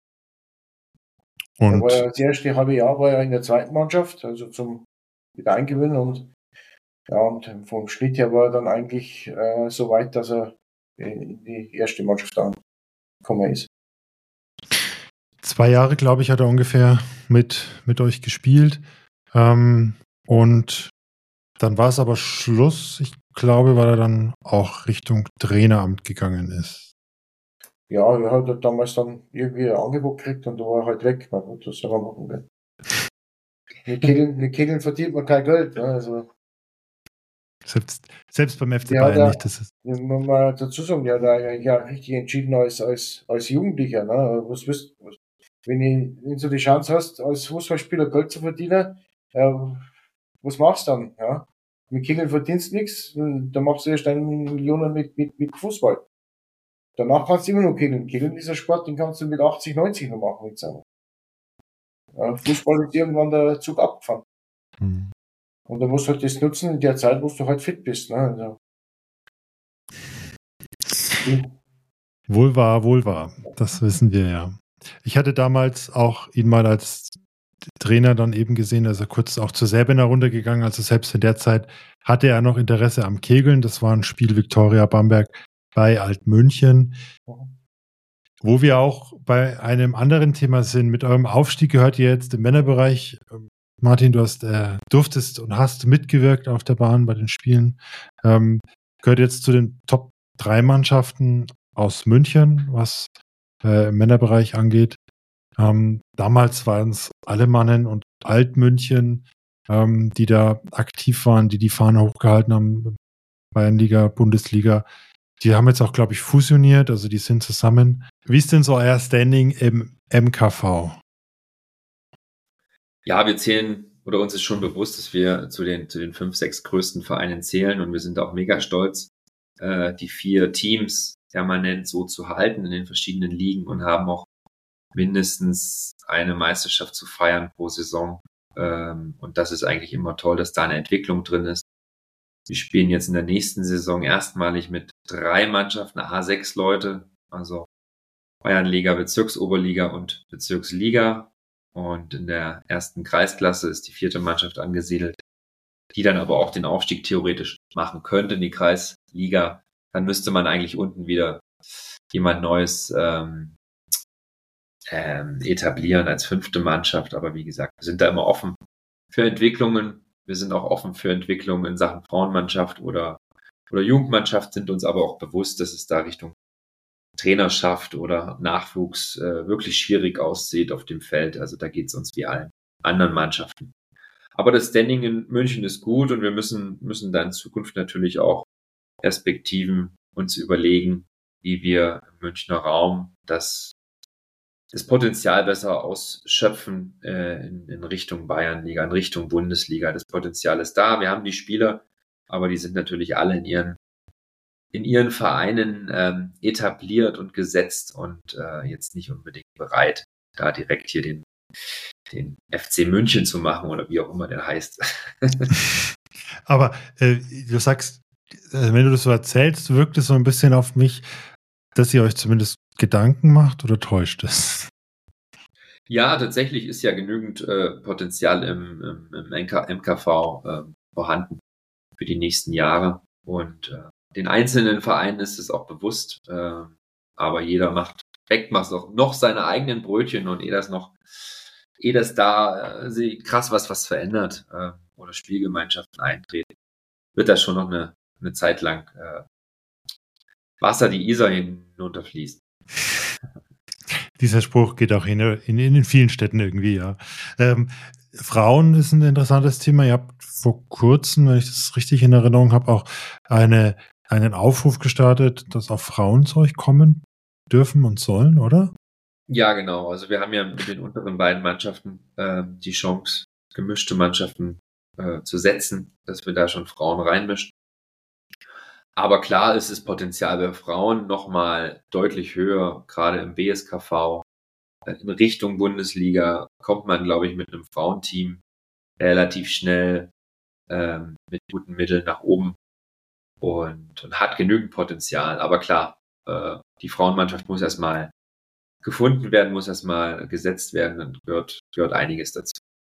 Speaker 1: Und
Speaker 4: er war ja das erste halbe Jahr war er in der zweiten Mannschaft, also zum Wiedereingewöhnen und ja, und vom Schnitt her war er dann eigentlich äh, so weit, dass er in die erste Mannschaft angekommen ist.
Speaker 1: Zwei Jahre, glaube ich, hat er ungefähr mit, mit euch gespielt. Ähm, und dann war es aber Schluss. Ich glaube, weil er dann auch Richtung Traineramt gegangen ist.
Speaker 4: Ja, er hat damals dann irgendwie ein Angebot gekriegt und da war er halt weg. Na gut, das soll man machen. Gell? Mit Kegeln, mit Kegeln verdient man kein Geld. Ne? Also,
Speaker 1: Selbst, selbst beim F C
Speaker 4: ja,
Speaker 1: Bayern
Speaker 4: da,
Speaker 1: nicht. Das ist
Speaker 4: muss man dazu sagen, der hat ja, ja richtig entschieden als, als, als Jugendlicher. Ne? Was wisst, was, wenn, ich, wenn du die Chance hast, als Fußballspieler Geld zu verdienen, äh, was machst du dann? Ja? Mit Kegeln verdienst du nichts, dann machst du erst eine Millionen mit, mit, mit Fußball. Danach kannst du immer noch kegeln. Kegeln ist ein Sport, den kannst du mit achtzig, neunzig noch machen. Jetzt ja, Fußball ist irgendwann der Zug abgefahren.
Speaker 1: hm.
Speaker 4: Und da musst du halt das nutzen in der Zeit, wo du halt fit bist. Ne? Also,
Speaker 1: wohl wahr, wohl wahr. Das wissen wir ja. Ich hatte damals auch ihn mal als Trainer dann eben gesehen, also kurz auch zur Säbener runtergegangen. Also selbst in der Zeit hatte er noch Interesse am Kegeln. Das war ein Spiel Viktoria Bamberg bei Altmünchen. Wo wir auch bei einem anderen Thema sind. Mit eurem Aufstieg gehört ihr jetzt im Männerbereich. Martin, du hast, äh, durftest und hast mitgewirkt auf der Bahn bei den Spielen. Ähm, gehört jetzt zu den Top drei Mannschaften aus München, was äh, im Männerbereich angeht. Ähm, damals waren es Alemannen und Altmünchen, ähm, die da aktiv waren, die die Fahne hochgehalten haben. Bayernliga, Bundesliga. Die haben jetzt auch, glaube ich, fusioniert, also die sind zusammen. Wie ist denn so euer Standing im M K V?
Speaker 3: Ja, wir zählen, oder uns ist schon bewusst, dass wir zu den, zu den fünf, sechs größten Vereinen zählen und wir sind auch mega stolz, äh, die vier Teams permanent so zu halten in den verschiedenen Ligen und haben auch mindestens eine Meisterschaft zu feiern pro Saison. Ähm, und das ist eigentlich immer toll, dass da eine Entwicklung drin ist. Wir spielen jetzt in der nächsten Saison erstmalig mit drei Mannschaften, A sechs Leute, also Bayernliga, Bezirksoberliga und Bezirksliga. Und in der ersten Kreisklasse ist die vierte Mannschaft angesiedelt, die dann aber auch den Aufstieg theoretisch machen könnte in die Kreisliga. Dann müsste man eigentlich unten wieder jemand Neues ähm, ähm, etablieren als fünfte Mannschaft. Aber wie gesagt, wir sind da immer offen für Entwicklungen. Wir sind auch offen für Entwicklungen in Sachen Frauenmannschaft oder, oder Jugendmannschaft, sind uns aber auch bewusst, dass es da Richtung Trainerschaft oder Nachwuchs äh, wirklich schwierig aussieht auf dem Feld. Also da geht es uns wie allen anderen Mannschaften. Aber das Standing in München ist gut und wir müssen, müssen da in Zukunft natürlich auch Perspektiven uns überlegen, wie wir im Münchner Raum das, das Potenzial besser ausschöpfen äh, in, in Richtung Bayernliga, in Richtung Bundesliga. Das Potenzial ist da. Wir haben die Spieler, aber die sind natürlich alle in ihren in ihren Vereinen ähm, etabliert und gesetzt und äh, jetzt nicht unbedingt bereit, da direkt hier den, den F C München zu machen oder wie auch immer der heißt.
Speaker 1: Aber äh, du sagst, äh, wenn du das so erzählst, wirkt es so ein bisschen auf mich, dass ihr euch zumindest Gedanken macht oder täuscht es?
Speaker 3: Ja, tatsächlich ist ja genügend äh, Potenzial im, im, im M K V äh, vorhanden für die nächsten Jahre und äh, den einzelnen Vereinen ist es auch bewusst, äh, aber jeder macht, weckt macht noch, noch seine eigenen Brötchen und ehe das noch, ehe das da äh, sich krass was, was verändert äh, oder Spielgemeinschaften eintreten, wird da schon noch eine, eine Zeit lang äh, Wasser die Isar hinunterfließt.
Speaker 1: Dieser Spruch geht auch in, in, in vielen Städten irgendwie, ja. Ähm, Frauen ist ein interessantes Thema. Ihr habt vor kurzem, wenn ich das richtig in Erinnerung habe, auch eine einen Aufruf gestartet, dass auch Frauen zu euch kommen dürfen und sollen, oder?
Speaker 3: Ja, genau. Also wir haben ja mit den unteren beiden Mannschaften äh, die Chance, gemischte Mannschaften äh, zu setzen, dass wir da schon Frauen reinmischen. Aber klar ist das Potenzial bei Frauen nochmal deutlich höher, gerade im B S K V. In Richtung Bundesliga kommt man, glaube ich, mit einem Frauenteam relativ schnell ähm, mit guten Mitteln nach oben. Und, und hat genügend Potenzial. Aber klar, äh, die Frauenmannschaft muss erstmal gefunden werden, muss erstmal gesetzt werden und gehört, gehört einiges dazu.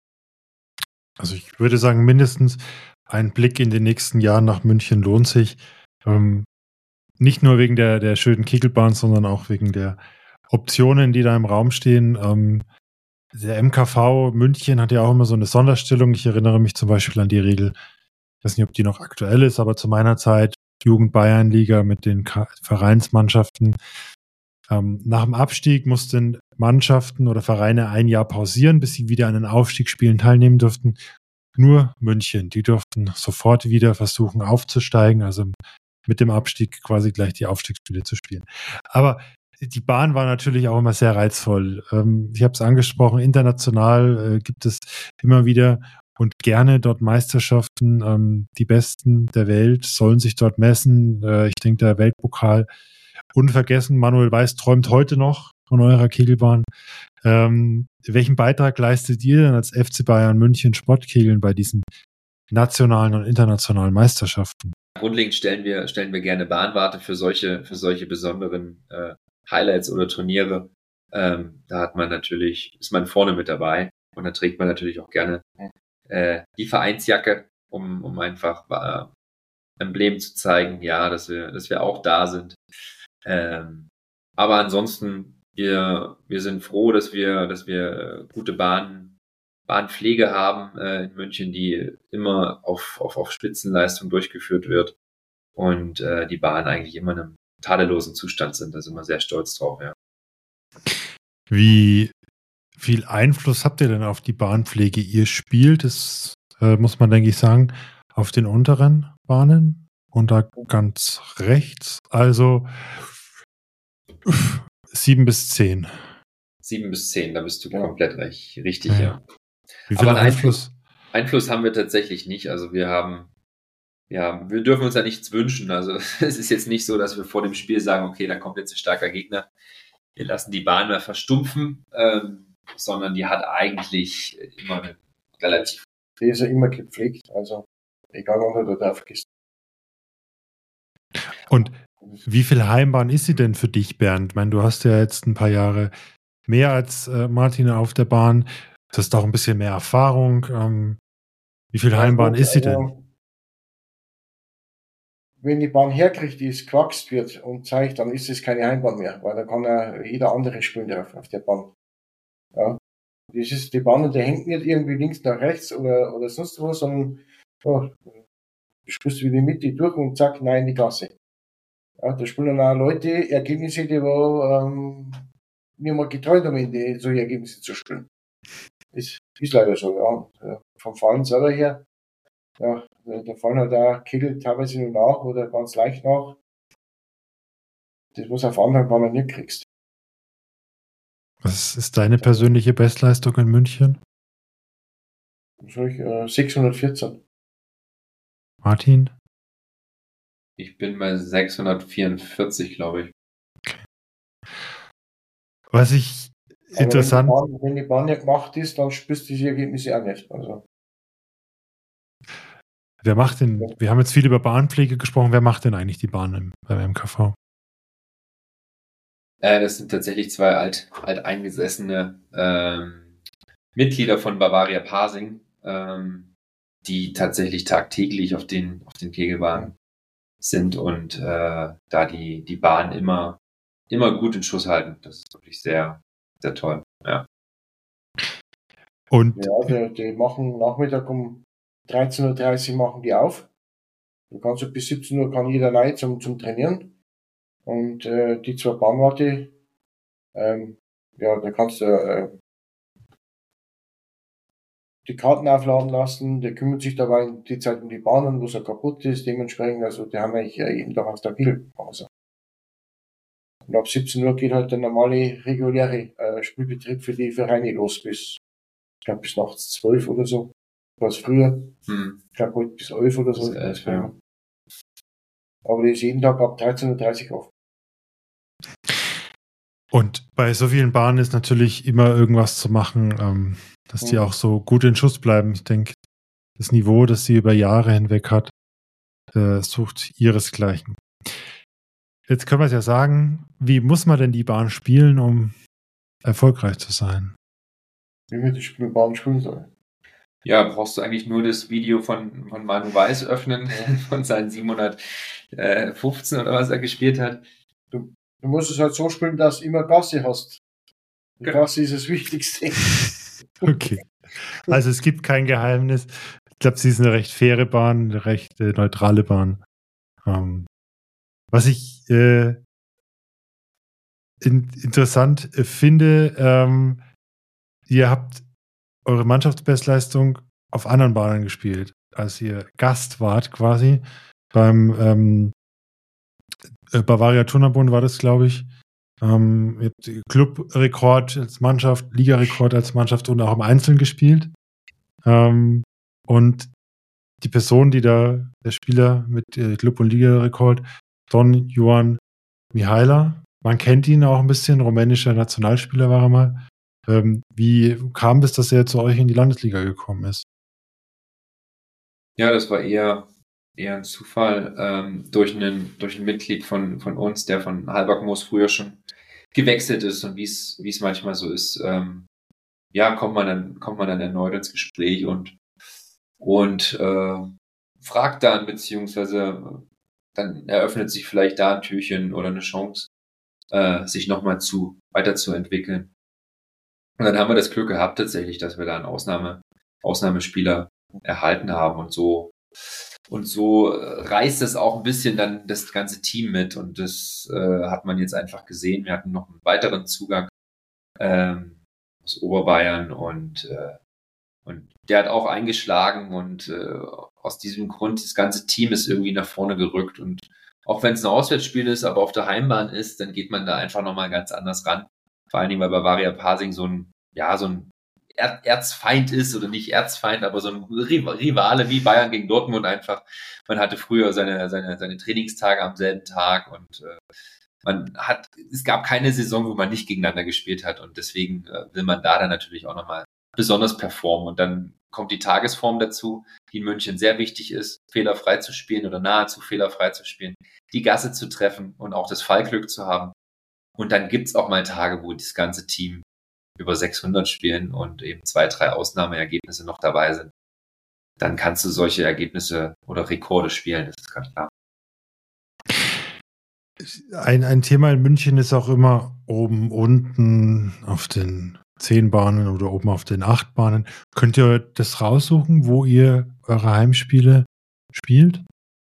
Speaker 1: Also ich würde sagen, mindestens ein Blick in den nächsten Jahren nach München lohnt sich. Ähm, nicht nur wegen der, der schönen Kegelbahn, sondern auch wegen der Optionen, die da im Raum stehen. Ähm, der M K V München hat ja auch immer so eine Sonderstellung. Ich erinnere mich zum Beispiel an die Regel, ich weiß nicht, ob die noch aktuell ist, aber zu meiner Zeit Jugend-Bayern-Liga mit den Ka- Vereinsmannschaften. Ähm, nach dem Abstieg mussten Mannschaften oder Vereine ein Jahr pausieren, bis sie wieder an den Aufstiegsspielen teilnehmen durften. Nur München, die durften sofort wieder versuchen aufzusteigen, also mit dem Abstieg quasi gleich die Aufstiegsspiele zu spielen. Aber die Bahn war natürlich auch immer sehr reizvoll. Ähm, ich habe es angesprochen, international äh, gibt es immer wieder und gerne dort Meisterschaften. Ähm, die Besten der Welt sollen sich dort messen. Äh, ich denke, der Weltpokal unvergessen. Manuel Weiß träumt heute noch von eurer Kegelbahn. Ähm, welchen Beitrag leistet ihr denn als F C Bayern München Sportkegeln bei diesen nationalen und internationalen Meisterschaften?
Speaker 3: Grundlegend stellen wir, stellen wir gerne Bahnwarte für solche, für solche besonderen äh, Highlights oder Turniere. Ähm, da hat man natürlich, ist man vorne mit dabei und da trägt man natürlich auch gerne äh, die Vereinsjacke, um, um einfach äh, Emblem zu zeigen, ja, dass wir, dass wir auch da sind. Ähm, aber ansonsten, wir, wir sind froh, dass wir, dass wir gute Bahn, Bahnpflege haben äh, in München, die immer auf, auf, auf Spitzenleistung durchgeführt wird und äh, die Bahnen eigentlich immer in einem tadellosen Zustand sind. Da sind wir sehr stolz drauf, ja.
Speaker 1: Wie viel Einfluss habt ihr denn auf die Bahnpflege? Ihr spielt, das äh, muss man, denke ich, sagen, auf den unteren Bahnen und da ganz rechts, also sieben bis zehn.
Speaker 3: Sieben bis zehn, da bist du
Speaker 4: Ja.
Speaker 3: komplett recht, richtig,
Speaker 1: Ja.
Speaker 3: ja.
Speaker 1: Wie viel
Speaker 3: Aber einen
Speaker 1: Einfluss?
Speaker 3: Einfluss haben wir tatsächlich nicht. Also wir haben, ja, wir dürfen uns ja nichts wünschen. Also es ist jetzt nicht so, dass wir vor dem Spiel sagen, okay, da kommt jetzt ein starker Gegner. Wir lassen die Bahn mal verstumpfen, ähm, sondern die hat eigentlich immer eine relativ.
Speaker 4: Die ist ja immer gepflegt, also egal wann du da drauf gehst.
Speaker 1: Und wie viel Heimbahn ist sie denn für dich, Bernd? Ich meine, du hast ja jetzt ein paar Jahre mehr als äh, Martin auf der Bahn. Du hast auch ein bisschen mehr Erfahrung. Ähm, wie viel Heimbahn
Speaker 4: Also,
Speaker 1: ist sie denn?
Speaker 4: also, wenn die Bahn herkriegt, die es gewachst wird und zeigt, dann ist es keine Heimbahn mehr, weil da kann ja jeder andere spielen drauf auf der Bahn. Ja. Das ist die Bahn, die hängt nicht irgendwie links nach rechts oder, oder sonst was, sondern ja, du spielst wieder mit die durch und zack, nein, in die Gasse. Ja, da spielen dann auch Leute Ergebnisse, die wir ähm, nicht mal geträumt haben, in die, solche Ergebnisse zu spielen. Das ist leider so, ja. Und, äh, vom Fallen selber her, ja, der Fallen hat auch Kegel teilweise nur nach oder ganz leicht nach. Das, was auf anderen Bahnen nicht kriegst.
Speaker 1: Was ist deine persönliche Bestleistung in München?
Speaker 4: Soll ich, äh, sechshundertvierzehn.
Speaker 1: Martin?
Speaker 3: Ich bin bei sechshundertvierundvierzig, glaube ich.
Speaker 1: Was ich
Speaker 4: Aber
Speaker 1: interessant.
Speaker 4: Wenn die, Bahn, wenn die Bahn nicht gemacht ist, dann spürst du diese Ergebnisse auch nicht. Also,
Speaker 1: Wer macht denn, wir haben jetzt viel über Bahnpflege gesprochen, wer macht denn eigentlich die Bahn im, beim M K V?
Speaker 3: Äh, das sind tatsächlich zwei alt, alteingesessene ähm, Mitglieder von Bavaria Pasing, ähm, die tatsächlich tagtäglich auf den, auf den Kegelbahnen sind und äh, da die, die Bahn immer, immer gut in Schuss halten. Das ist wirklich sehr, sehr toll. Ja.
Speaker 1: Und
Speaker 4: ja, die, die machen Nachmittag um dreizehn Uhr dreißig machen die auf. Du kannst ja bis siebzehn Uhr kann jeder rein zum, zum Trainieren. Und äh, die zwei Bahnwarte, ähm, ja, da kannst du äh, die Karten aufladen lassen, der kümmert sich dabei die Zeit um die Bahnen, wo es ja kaputt ist, dementsprechend, also die haben eigentlich äh, jeden Tag auf der Pause. Und ab siebzehn Uhr geht halt der normale, reguläre äh, Spielbetrieb für die Vereine los bis, ich glaube, bis nachts zwölf oder so. Was früher,
Speaker 3: Hm.
Speaker 4: ich glaube heute bis elf oder so.
Speaker 3: Bis elf, ja.
Speaker 4: Aber die ist jeden Tag ab dreizehn Uhr dreißig auf.
Speaker 1: Und bei so vielen Bahnen ist natürlich immer irgendwas zu machen, ähm, dass die
Speaker 4: Mhm.
Speaker 1: auch so gut in Schuss bleiben. Ich denke, das Niveau, das sie über Jahre hinweg hat, äh, sucht ihresgleichen. Jetzt können wir es ja sagen, wie muss man denn die Bahn spielen, um erfolgreich zu sein?
Speaker 4: Wie wir die Spielbahn spielen sollen.
Speaker 3: Ja, brauchst du eigentlich nur das Video von, von Manu Weiß öffnen, von seinen siebenhundertfünfzehn oder was er gespielt hat.
Speaker 4: Du, du musst es halt so spielen, dass du immer Gasse hast. Die
Speaker 3: Genau.
Speaker 4: Gasse ist das Wichtigste.
Speaker 1: Okay. Also es gibt kein Geheimnis. Ich glaube, sie ist eine recht faire Bahn, eine recht äh, neutrale Bahn. Ähm, was ich äh, in, interessant äh, finde, ähm, ihr habt eure Mannschaftsbestleistung auf anderen Bahnen gespielt, als ihr Gast wart quasi. Beim ähm, äh, Bavaria Turnerbund war das, glaube ich. Ähm, ihr habt Clubrekord als Mannschaft, Ligarekord als Mannschaft und auch im Einzelnen gespielt. Ähm, und die Person, die da, der Spieler mit äh, Club- und Ligarekord, Don Juan Mihaila, man kennt ihn auch ein bisschen, rumänischer Nationalspieler war er mal. Ähm, wie kam es, dass er zu euch in die Landesliga gekommen ist?
Speaker 3: Ja, das war eher, eher ein Zufall ähm, durch, einen, durch ein Mitglied von, von uns, der von Halbergmoos früher schon gewechselt ist und wie es wie es manchmal so ist, ähm, ja, kommt man dann kommt man dann erneut ins Gespräch und und äh, fragt dann, beziehungsweise dann eröffnet sich vielleicht da ein Türchen oder eine Chance, äh, sich nochmal zu weiterzuentwickeln. Und dann haben wir das Glück gehabt tatsächlich, dass wir da einen Ausnahme, Ausnahmespieler erhalten haben und so und so äh, reißt es auch ein bisschen dann das ganze Team mit und das äh, hat man jetzt einfach gesehen. Wir hatten noch einen weiteren Zugang ähm, aus Oberbayern und äh, und der hat auch eingeschlagen und äh, aus diesem Grund das ganze Team ist irgendwie nach vorne gerückt und auch wenn es ein Auswärtsspiel ist, aber auf der Heimbahn ist, dann geht man da einfach nochmal ganz anders ran. Vor allen Dingen, weil Bavaria Pasing so ein, ja, so ein er Erzfeind ist oder nicht Erzfeind, aber so ein Rivale wie Bayern gegen Dortmund einfach. Man hatte früher seine, seine, seine Trainingstage am selben Tag und äh, man hat, es gab keine Saison, wo man nicht gegeneinander gespielt hat und deswegen äh, will man da dann natürlich auch nochmal besonders performen und dann kommt die Tagesform dazu, die in München sehr wichtig ist, fehlerfrei zu spielen oder nahezu fehlerfrei zu spielen, die Gasse zu treffen und auch das Fallglück zu haben. Und dann gibt's auch mal Tage, wo das ganze Team über sechshundert spielen und eben zwei, drei Ausnahmeergebnisse noch dabei sind. Dann kannst du solche Ergebnisse oder Rekorde spielen, das ist ganz klar.
Speaker 1: Ein, ein Thema in München ist auch immer oben, unten auf den zehn Bahnen oder oben auf den acht Bahnen. Könnt ihr das raussuchen, wo ihr eure Heimspiele spielt?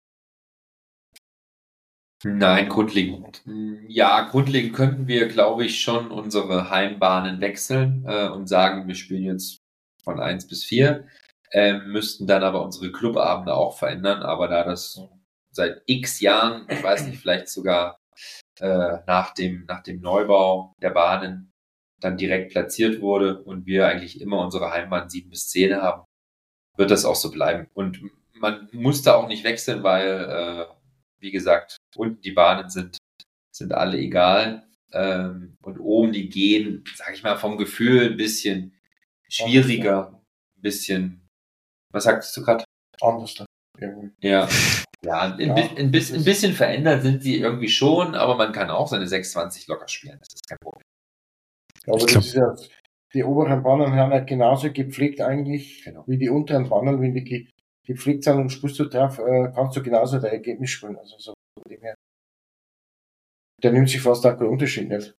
Speaker 3: Nein, grundlegend. Ja, grundlegend könnten wir, glaube ich, schon unsere Heimbahnen wechseln äh, und sagen, wir spielen jetzt von eins bis vier, äh, müssten dann aber unsere Clubabende auch verändern, aber da das seit x Jahren, ich weiß nicht, vielleicht sogar äh, nach dem, nach dem Neubau der Bahnen dann direkt platziert wurde und wir eigentlich immer unsere Heimbahn sieben bis zehn haben, wird das auch so bleiben. Und man muss da auch nicht wechseln, weil, äh, wie gesagt, unten die Bahnen sind, sind alle egal. Ähm, und oben die gehen, sag ich mal, vom Gefühl ein bisschen schwieriger, ein bisschen, was sagst du gerade?
Speaker 4: Anders dann irgendwie.
Speaker 3: Ja, ja, ein,
Speaker 4: Ja,
Speaker 3: bi- ein, bisschen, ein bisschen verändert sind sie irgendwie schon, aber man kann auch seine sechs zwanzig locker spielen, das ist kein Problem.
Speaker 4: Ja, aber
Speaker 1: Ich
Speaker 4: das
Speaker 1: glaub-
Speaker 4: ist ja, die oberen Bahnen haben ja genauso gepflegt eigentlich,
Speaker 3: Genau.
Speaker 4: wie die unteren Bahnen. Wenn die ge- gepflegt sind und spielst du drauf, äh, kannst du genauso dein Ergebnis spielen. Also so von dem her. Der nimmt sich fast auch keinen Unterschied nicht.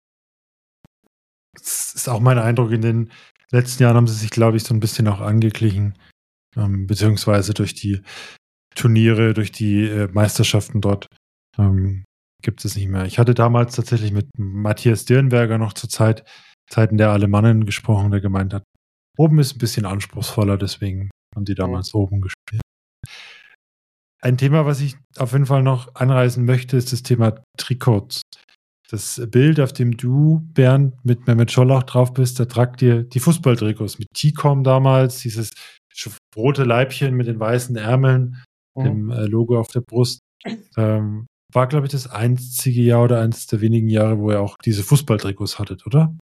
Speaker 1: Das ist auch mein Eindruck. In den letzten Jahren haben sie sich, glaube ich, so ein bisschen auch angeglichen, ähm, beziehungsweise durch die Turniere, durch die äh, Meisterschaften dort ähm, gibt es nicht mehr. Ich hatte damals tatsächlich mit Matthias Dirnberger noch zur Zeit, Zeiten der Alemannen gesprochen, der gemeint hat, oben ist ein bisschen anspruchsvoller, deswegen haben die damals oben gespielt. Ein Thema, was ich auf jeden Fall noch anreißen möchte, ist das Thema Trikots. Das Bild, auf dem du, Bernd, mit Mehmet Schollach drauf bist, da tragt ihr die Fußballtrikots mit T-Com damals, dieses rote Leibchen mit den weißen Ärmeln,
Speaker 4: Mhm.
Speaker 1: dem äh, Logo auf der Brust. Ähm, war, glaube ich, das einzige Jahr oder eines der wenigen Jahre, wo ihr auch diese Fußballtrikots hattet, oder?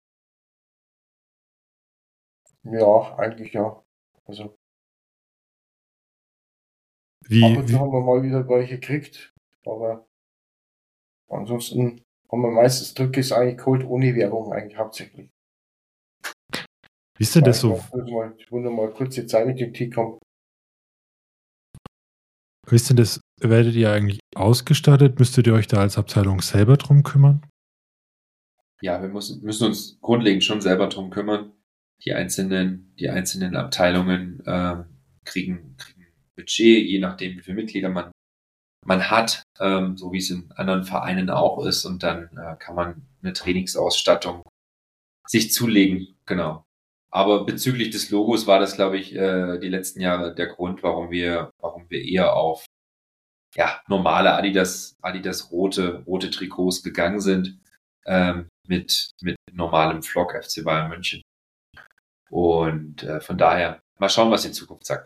Speaker 4: Ja, eigentlich ja. Also
Speaker 1: Wie,
Speaker 4: ab und zu
Speaker 1: wie
Speaker 4: haben wir mal wieder welche gekriegt, aber ansonsten haben wir meistens Trikots eigentlich geholt ohne Werbung eigentlich hauptsächlich.
Speaker 1: Wie ist denn das so?
Speaker 4: Ich wollte mal kurze Zeit mit dem Tee kommen.
Speaker 1: Wie ist denn das? Werdet ihr eigentlich ausgestattet? Müsstet ihr euch da als Abteilung selber drum kümmern?
Speaker 3: Ja, wir müssen, müssen uns grundlegend schon selber drum kümmern. Die einzelnen, die einzelnen Abteilungen ähm, kriegen, kriegen Budget, je nachdem, wie viele Mitglieder man, man hat, ähm, so wie es in anderen Vereinen auch ist. Und dann äh, kann man eine Trainingsausstattung sich zulegen, genau. Aber bezüglich des Logos war das, glaube ich, äh, die letzten Jahre der Grund, warum wir, warum wir eher auf ja, normale Adidas, Adidas rote, rote Trikots gegangen sind, ähm, mit, mit normalem Flock F C Bayern München. Und äh, von daher, mal schauen, was die Zukunft sagt.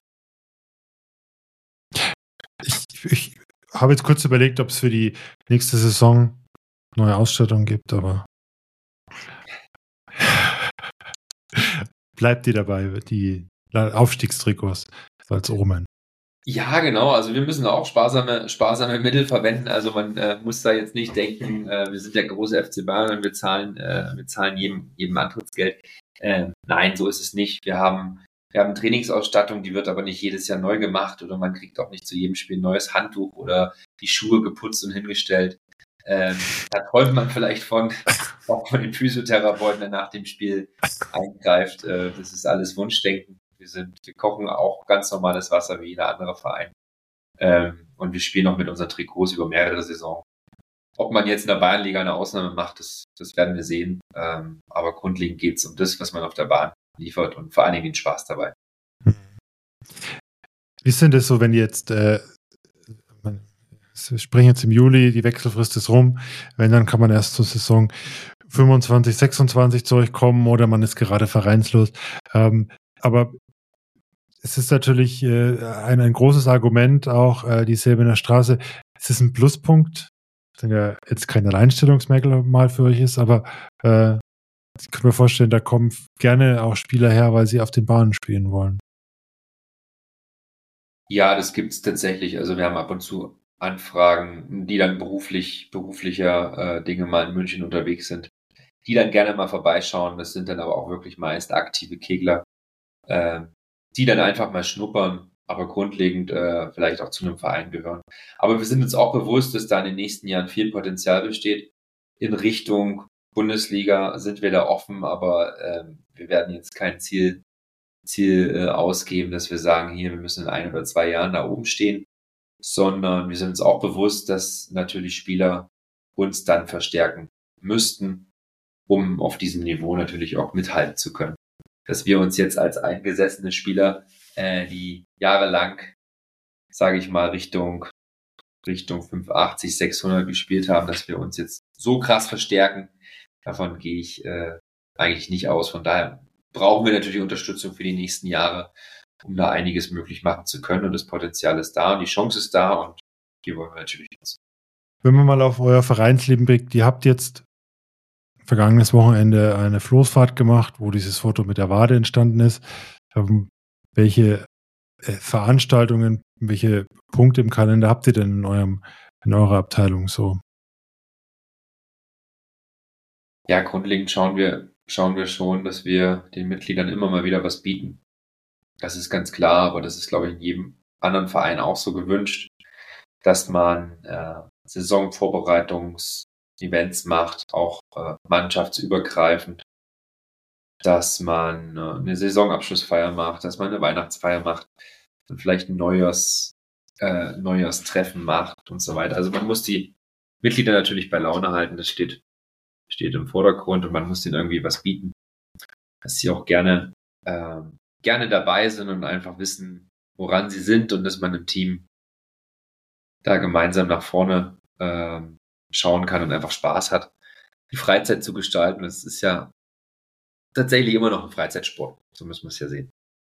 Speaker 1: Ich, ich habe jetzt kurz überlegt, ob es für die nächste Saison neue Ausstattung gibt, aber bleibt ihr dabei, die Aufstiegstrikots als Omen?
Speaker 3: Ja, genau. Also wir müssen auch sparsame, sparsame Mittel verwenden. Also man äh, muss da jetzt nicht denken, äh, wir sind der große F C Bayern und wir zahlen, äh, wir zahlen jedem, jedem Antrittsgeld. Äh, nein, so ist es nicht. Wir haben, wir haben Trainingsausstattung, die wird aber nicht jedes Jahr neu gemacht oder man kriegt auch nicht zu jedem Spiel ein neues Handtuch oder die Schuhe geputzt und hingestellt. Ähm, da träumt man vielleicht von, auch von den Physiotherapeuten, der nach dem Spiel eingreift. Äh, das ist alles Wunschdenken. Wir sind, wir kochen auch ganz normales Wasser wie jeder andere Verein. Ähm, und wir spielen auch mit unseren Trikots über mehrere Saisons. Ob man jetzt in der Bayernliga eine Ausnahme macht, das, das werden wir sehen. Ähm, aber grundlegend geht es um das, was man auf der Bahn liefert und vor allen Dingen den Spaß dabei.
Speaker 1: Wie ist denn das so, wenn jetzt, äh, man, wir sprechen jetzt im Juli, die Wechselfrist ist rum, wenn, dann kann man erst zur Saison fünfundzwanzig, sechsundzwanzig zu euch kommen oder man ist gerade vereinslos. Ähm, aber es ist natürlich äh, ein, ein großes Argument, auch äh, die Säbener Straße. Es ist ein Pluspunkt, das ja jetzt kein Alleinstellungsmerkmal für euch ist, aber äh, ich kann mir vorstellen, da kommen gerne auch Spieler her, weil sie auf den Bahnen spielen wollen.
Speaker 3: Ja, das gibt's tatsächlich. Also wir haben ab und zu Anfragen, die dann beruflich, beruflicher äh, Dinge mal in München unterwegs sind, die dann gerne mal vorbeischauen. Das sind dann aber auch wirklich meist aktive Kegler, äh, die dann einfach mal schnuppern, aber grundlegend äh, vielleicht auch zu einem Verein gehören. Aber wir sind uns auch bewusst, dass da in den nächsten Jahren viel Potenzial besteht. In Richtung Bundesliga sind wir da offen, aber äh, wir werden jetzt kein Ziel, Ziel äh, ausgeben, dass wir sagen, hier, wir müssen in ein oder zwei Jahren da oben stehen, sondern wir sind uns auch bewusst, dass natürlich Spieler uns dann verstärken müssten, um auf diesem Niveau natürlich auch mithalten zu können. Dass wir uns jetzt als eingesessene Spieler, äh, die jahrelang, sage ich mal, Richtung Richtung fünfundachtzig, sechshundert gespielt haben, dass wir uns jetzt so krass verstärken, davon gehe ich äh, eigentlich nicht aus. Von daher brauchen wir natürlich Unterstützung für die nächsten Jahre, um da einiges möglich machen zu können. Und das Potenzial ist da und die Chance ist da und die wollen wir natürlich nutzen.
Speaker 1: Wenn man mal auf euer Vereinsleben blickt, ihr habt jetzt vergangenes Wochenende eine Floßfahrt gemacht, wo dieses Foto mit der Wade entstanden ist. Ähm, welche äh, Veranstaltungen, welche Punkte im Kalender habt ihr denn in eurem, in eurer Abteilung so?
Speaker 3: Ja, grundlegend schauen wir, schauen wir schon, dass wir den Mitgliedern immer mal wieder was bieten. Das ist ganz klar, aber das ist, glaube ich, in jedem anderen Verein auch so gewünscht, dass man äh, Saisonvorbereitungs-Events macht, auch äh, mannschaftsübergreifend, dass man äh, eine Saisonabschlussfeier macht, dass man eine Weihnachtsfeier macht und vielleicht ein Neujahrs, äh, Neujahrstreffen macht und so weiter. Also man muss die Mitglieder natürlich bei Laune halten, das steht, steht im Vordergrund und man muss denen irgendwie was bieten, dass sie auch gerne, äh, gerne dabei sind und einfach wissen, woran sie sind und dass man im Team da gemeinsam nach vorne äh, schauen kann und einfach Spaß hat, die Freizeit zu gestalten. Das ist ja tatsächlich immer noch ein Freizeitsport. So müssen wir es ja sehen.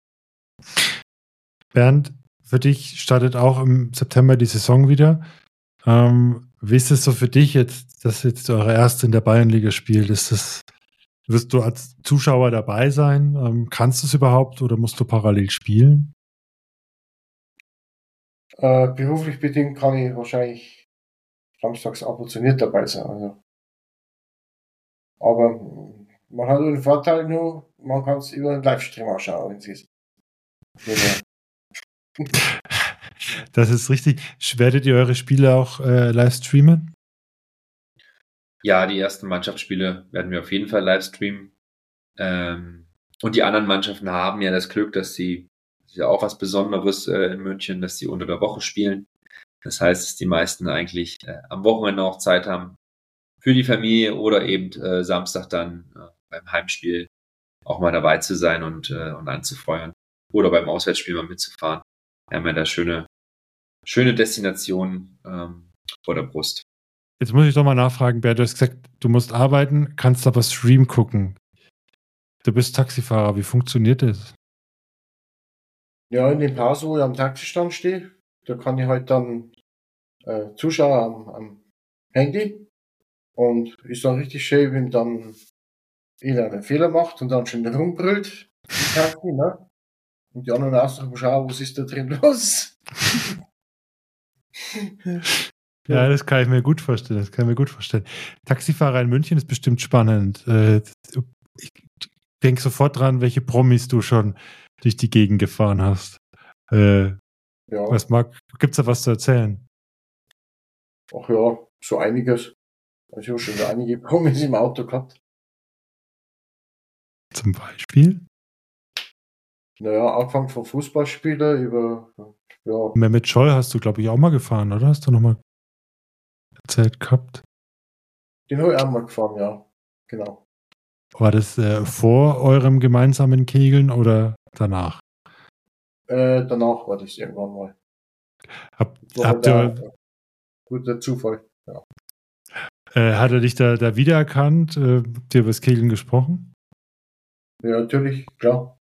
Speaker 1: Bernd, für dich startet auch im September die Saison wieder. Ähm, wie ist es so für dich jetzt, dass jetzt eure erste in der Bayernliga spielt? Ist das, wirst du als Zuschauer dabei sein? Ähm, kannst du es überhaupt oder musst du parallel spielen?
Speaker 4: Äh, beruflich bedingt kann ich wahrscheinlich samstags ab und zu nicht dabei sein. Also. Aber man hat den Vorteil nur, man kann es über den Livestream anschauen, wenn es ist.
Speaker 1: Das ist richtig. Werdet ihr eure Spiele auch äh, live streamen?
Speaker 3: Ja, die ersten Mannschaftsspiele werden wir auf jeden Fall live streamen. Ähm, und die anderen Mannschaften haben ja das Glück, dass sie, das ist ja auch was Besonderes äh, in München, dass sie unter der Woche spielen. Das heißt, dass die meisten eigentlich äh, am Wochenende auch Zeit haben für die Familie oder eben äh, Samstag dann äh, beim Heimspiel auch mal dabei zu sein und, äh, und anzufeuern. Oder beim Auswärtsspiel mal mitzufahren. Wir haben ja da schöne, schöne Destinationen ähm, vor der Brust.
Speaker 1: Jetzt muss ich doch mal nachfragen, Bert, du hast gesagt, du musst arbeiten, kannst aber Stream gucken. Du bist Taxifahrer, wie funktioniert das?
Speaker 4: Ja, in den Pausen, wo ich am Taxistand stehe, da kann ich halt dann äh, zuschauen am, am Handy und ist dann richtig schön, wenn dann jeder einen Fehler macht und dann schon rumbrüllt im Taxi, ne? Und die anderen ausdrücken, schauen, was ist da drin los?
Speaker 1: Ja, das kann ich mir gut vorstellen. Das kann ich mir gut vorstellen. Taxifahrer in München ist bestimmt spannend. Ich denke sofort dran, welche Promis du schon durch die Gegend gefahren hast. Äh, ja. Was mag, gibt's da was zu erzählen?
Speaker 4: Ach ja, so einiges. Also ich habe schon so einige Promis im Auto gehabt.
Speaker 1: Zum Beispiel?
Speaker 4: Naja, Anfang von Fußballspieler über, ja.
Speaker 1: Mehmet Scholl hast du, glaube ich, auch mal gefahren, oder? Hast du nochmal erzählt gehabt?
Speaker 4: Den habe ich auch mal gefahren, ja. Genau.
Speaker 1: War das äh, vor eurem gemeinsamen Kegeln oder danach?
Speaker 4: Äh, danach war das irgendwann mal.
Speaker 1: Hab, habt ihr...
Speaker 4: Da, guter Zufall, ja.
Speaker 1: Äh, hat er dich da, da wiedererkannt? Äh, habt ihr über das Kegeln gesprochen?
Speaker 4: Ja, natürlich, klar.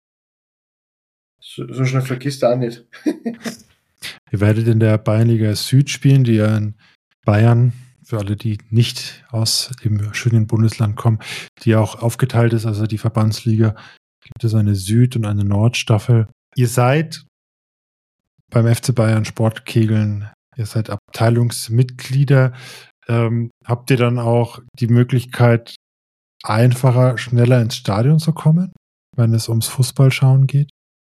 Speaker 4: So, so schnell vergisst er auch nicht.
Speaker 1: Ihr werdet in der Bayernliga Süd spielen, die ja in Bayern, für alle, die nicht aus dem schönen Bundesland kommen, die auch aufgeteilt ist, also die Verbandsliga, gibt es eine Süd- und eine Nordstaffel. Ihr seid beim F C Bayern Sportkegeln, ihr seid Abteilungsmitglieder. Ähm, habt ihr dann auch die Möglichkeit, einfacher, schneller ins Stadion zu kommen, wenn es ums Fußballschauen geht?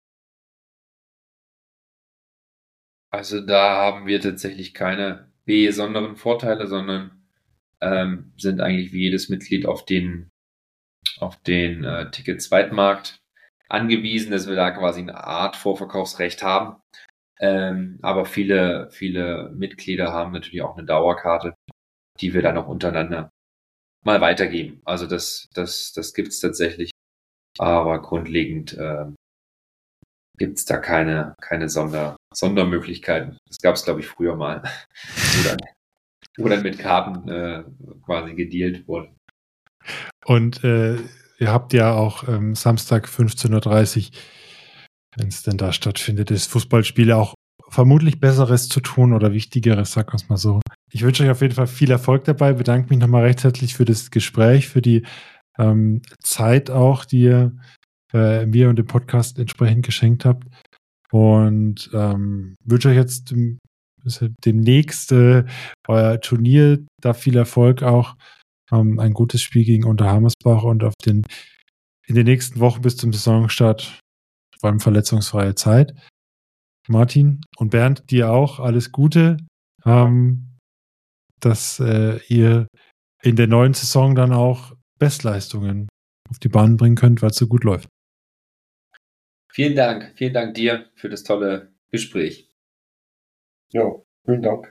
Speaker 3: Also da haben wir tatsächlich keine besonderen Vorteile, sondern ähm, sind eigentlich wie jedes Mitglied auf den, auf den äh, Ticket-Zweitmarkt angewiesen, dass wir da quasi eine Art Vorverkaufsrecht haben. Ähm, aber viele, viele Mitglieder haben natürlich auch eine Dauerkarte, die wir dann auch untereinander mal weitergeben. Also das, das, das gibt's tatsächlich. Aber grundlegend äh, gibt's da keine, keine Sonder, Sondermöglichkeiten. Das gab's, glaube ich, früher mal, wo dann, wo dann mit Karten äh, quasi gedealt wurde.
Speaker 1: Und äh, ihr habt ja auch ähm, Samstag fünfzehn Uhr dreißig, wenn es denn da stattfindet, das Fußballspiel auch vermutlich Besseres zu tun oder Wichtigeres, sag uns mal so. Ich wünsche euch auf jeden Fall viel Erfolg dabei, bedanke mich nochmal recht herzlich für das Gespräch, für die ähm, Zeit auch, die ihr äh, mir und dem Podcast entsprechend geschenkt habt und ähm, wünsche euch jetzt dem, demnächst äh, euer Turnier, da viel Erfolg auch, ähm, ein gutes Spiel gegen Unterhammersbach und auf den in den nächsten Wochen bis zum Saisonstart vor allem verletzungsfreie Zeit. Martin und Bernd, dir auch alles Gute, ähm, dass äh, ihr in der neuen Saison dann auch Bestleistungen auf die Bahn bringen könnt, weil es so gut läuft.
Speaker 3: Vielen Dank, vielen Dank dir für das tolle Gespräch.
Speaker 4: Ja, vielen Dank.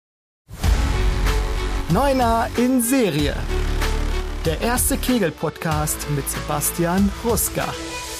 Speaker 2: Neuner in Serie. Der erste Kegel-Podcast mit Sebastian Ruska.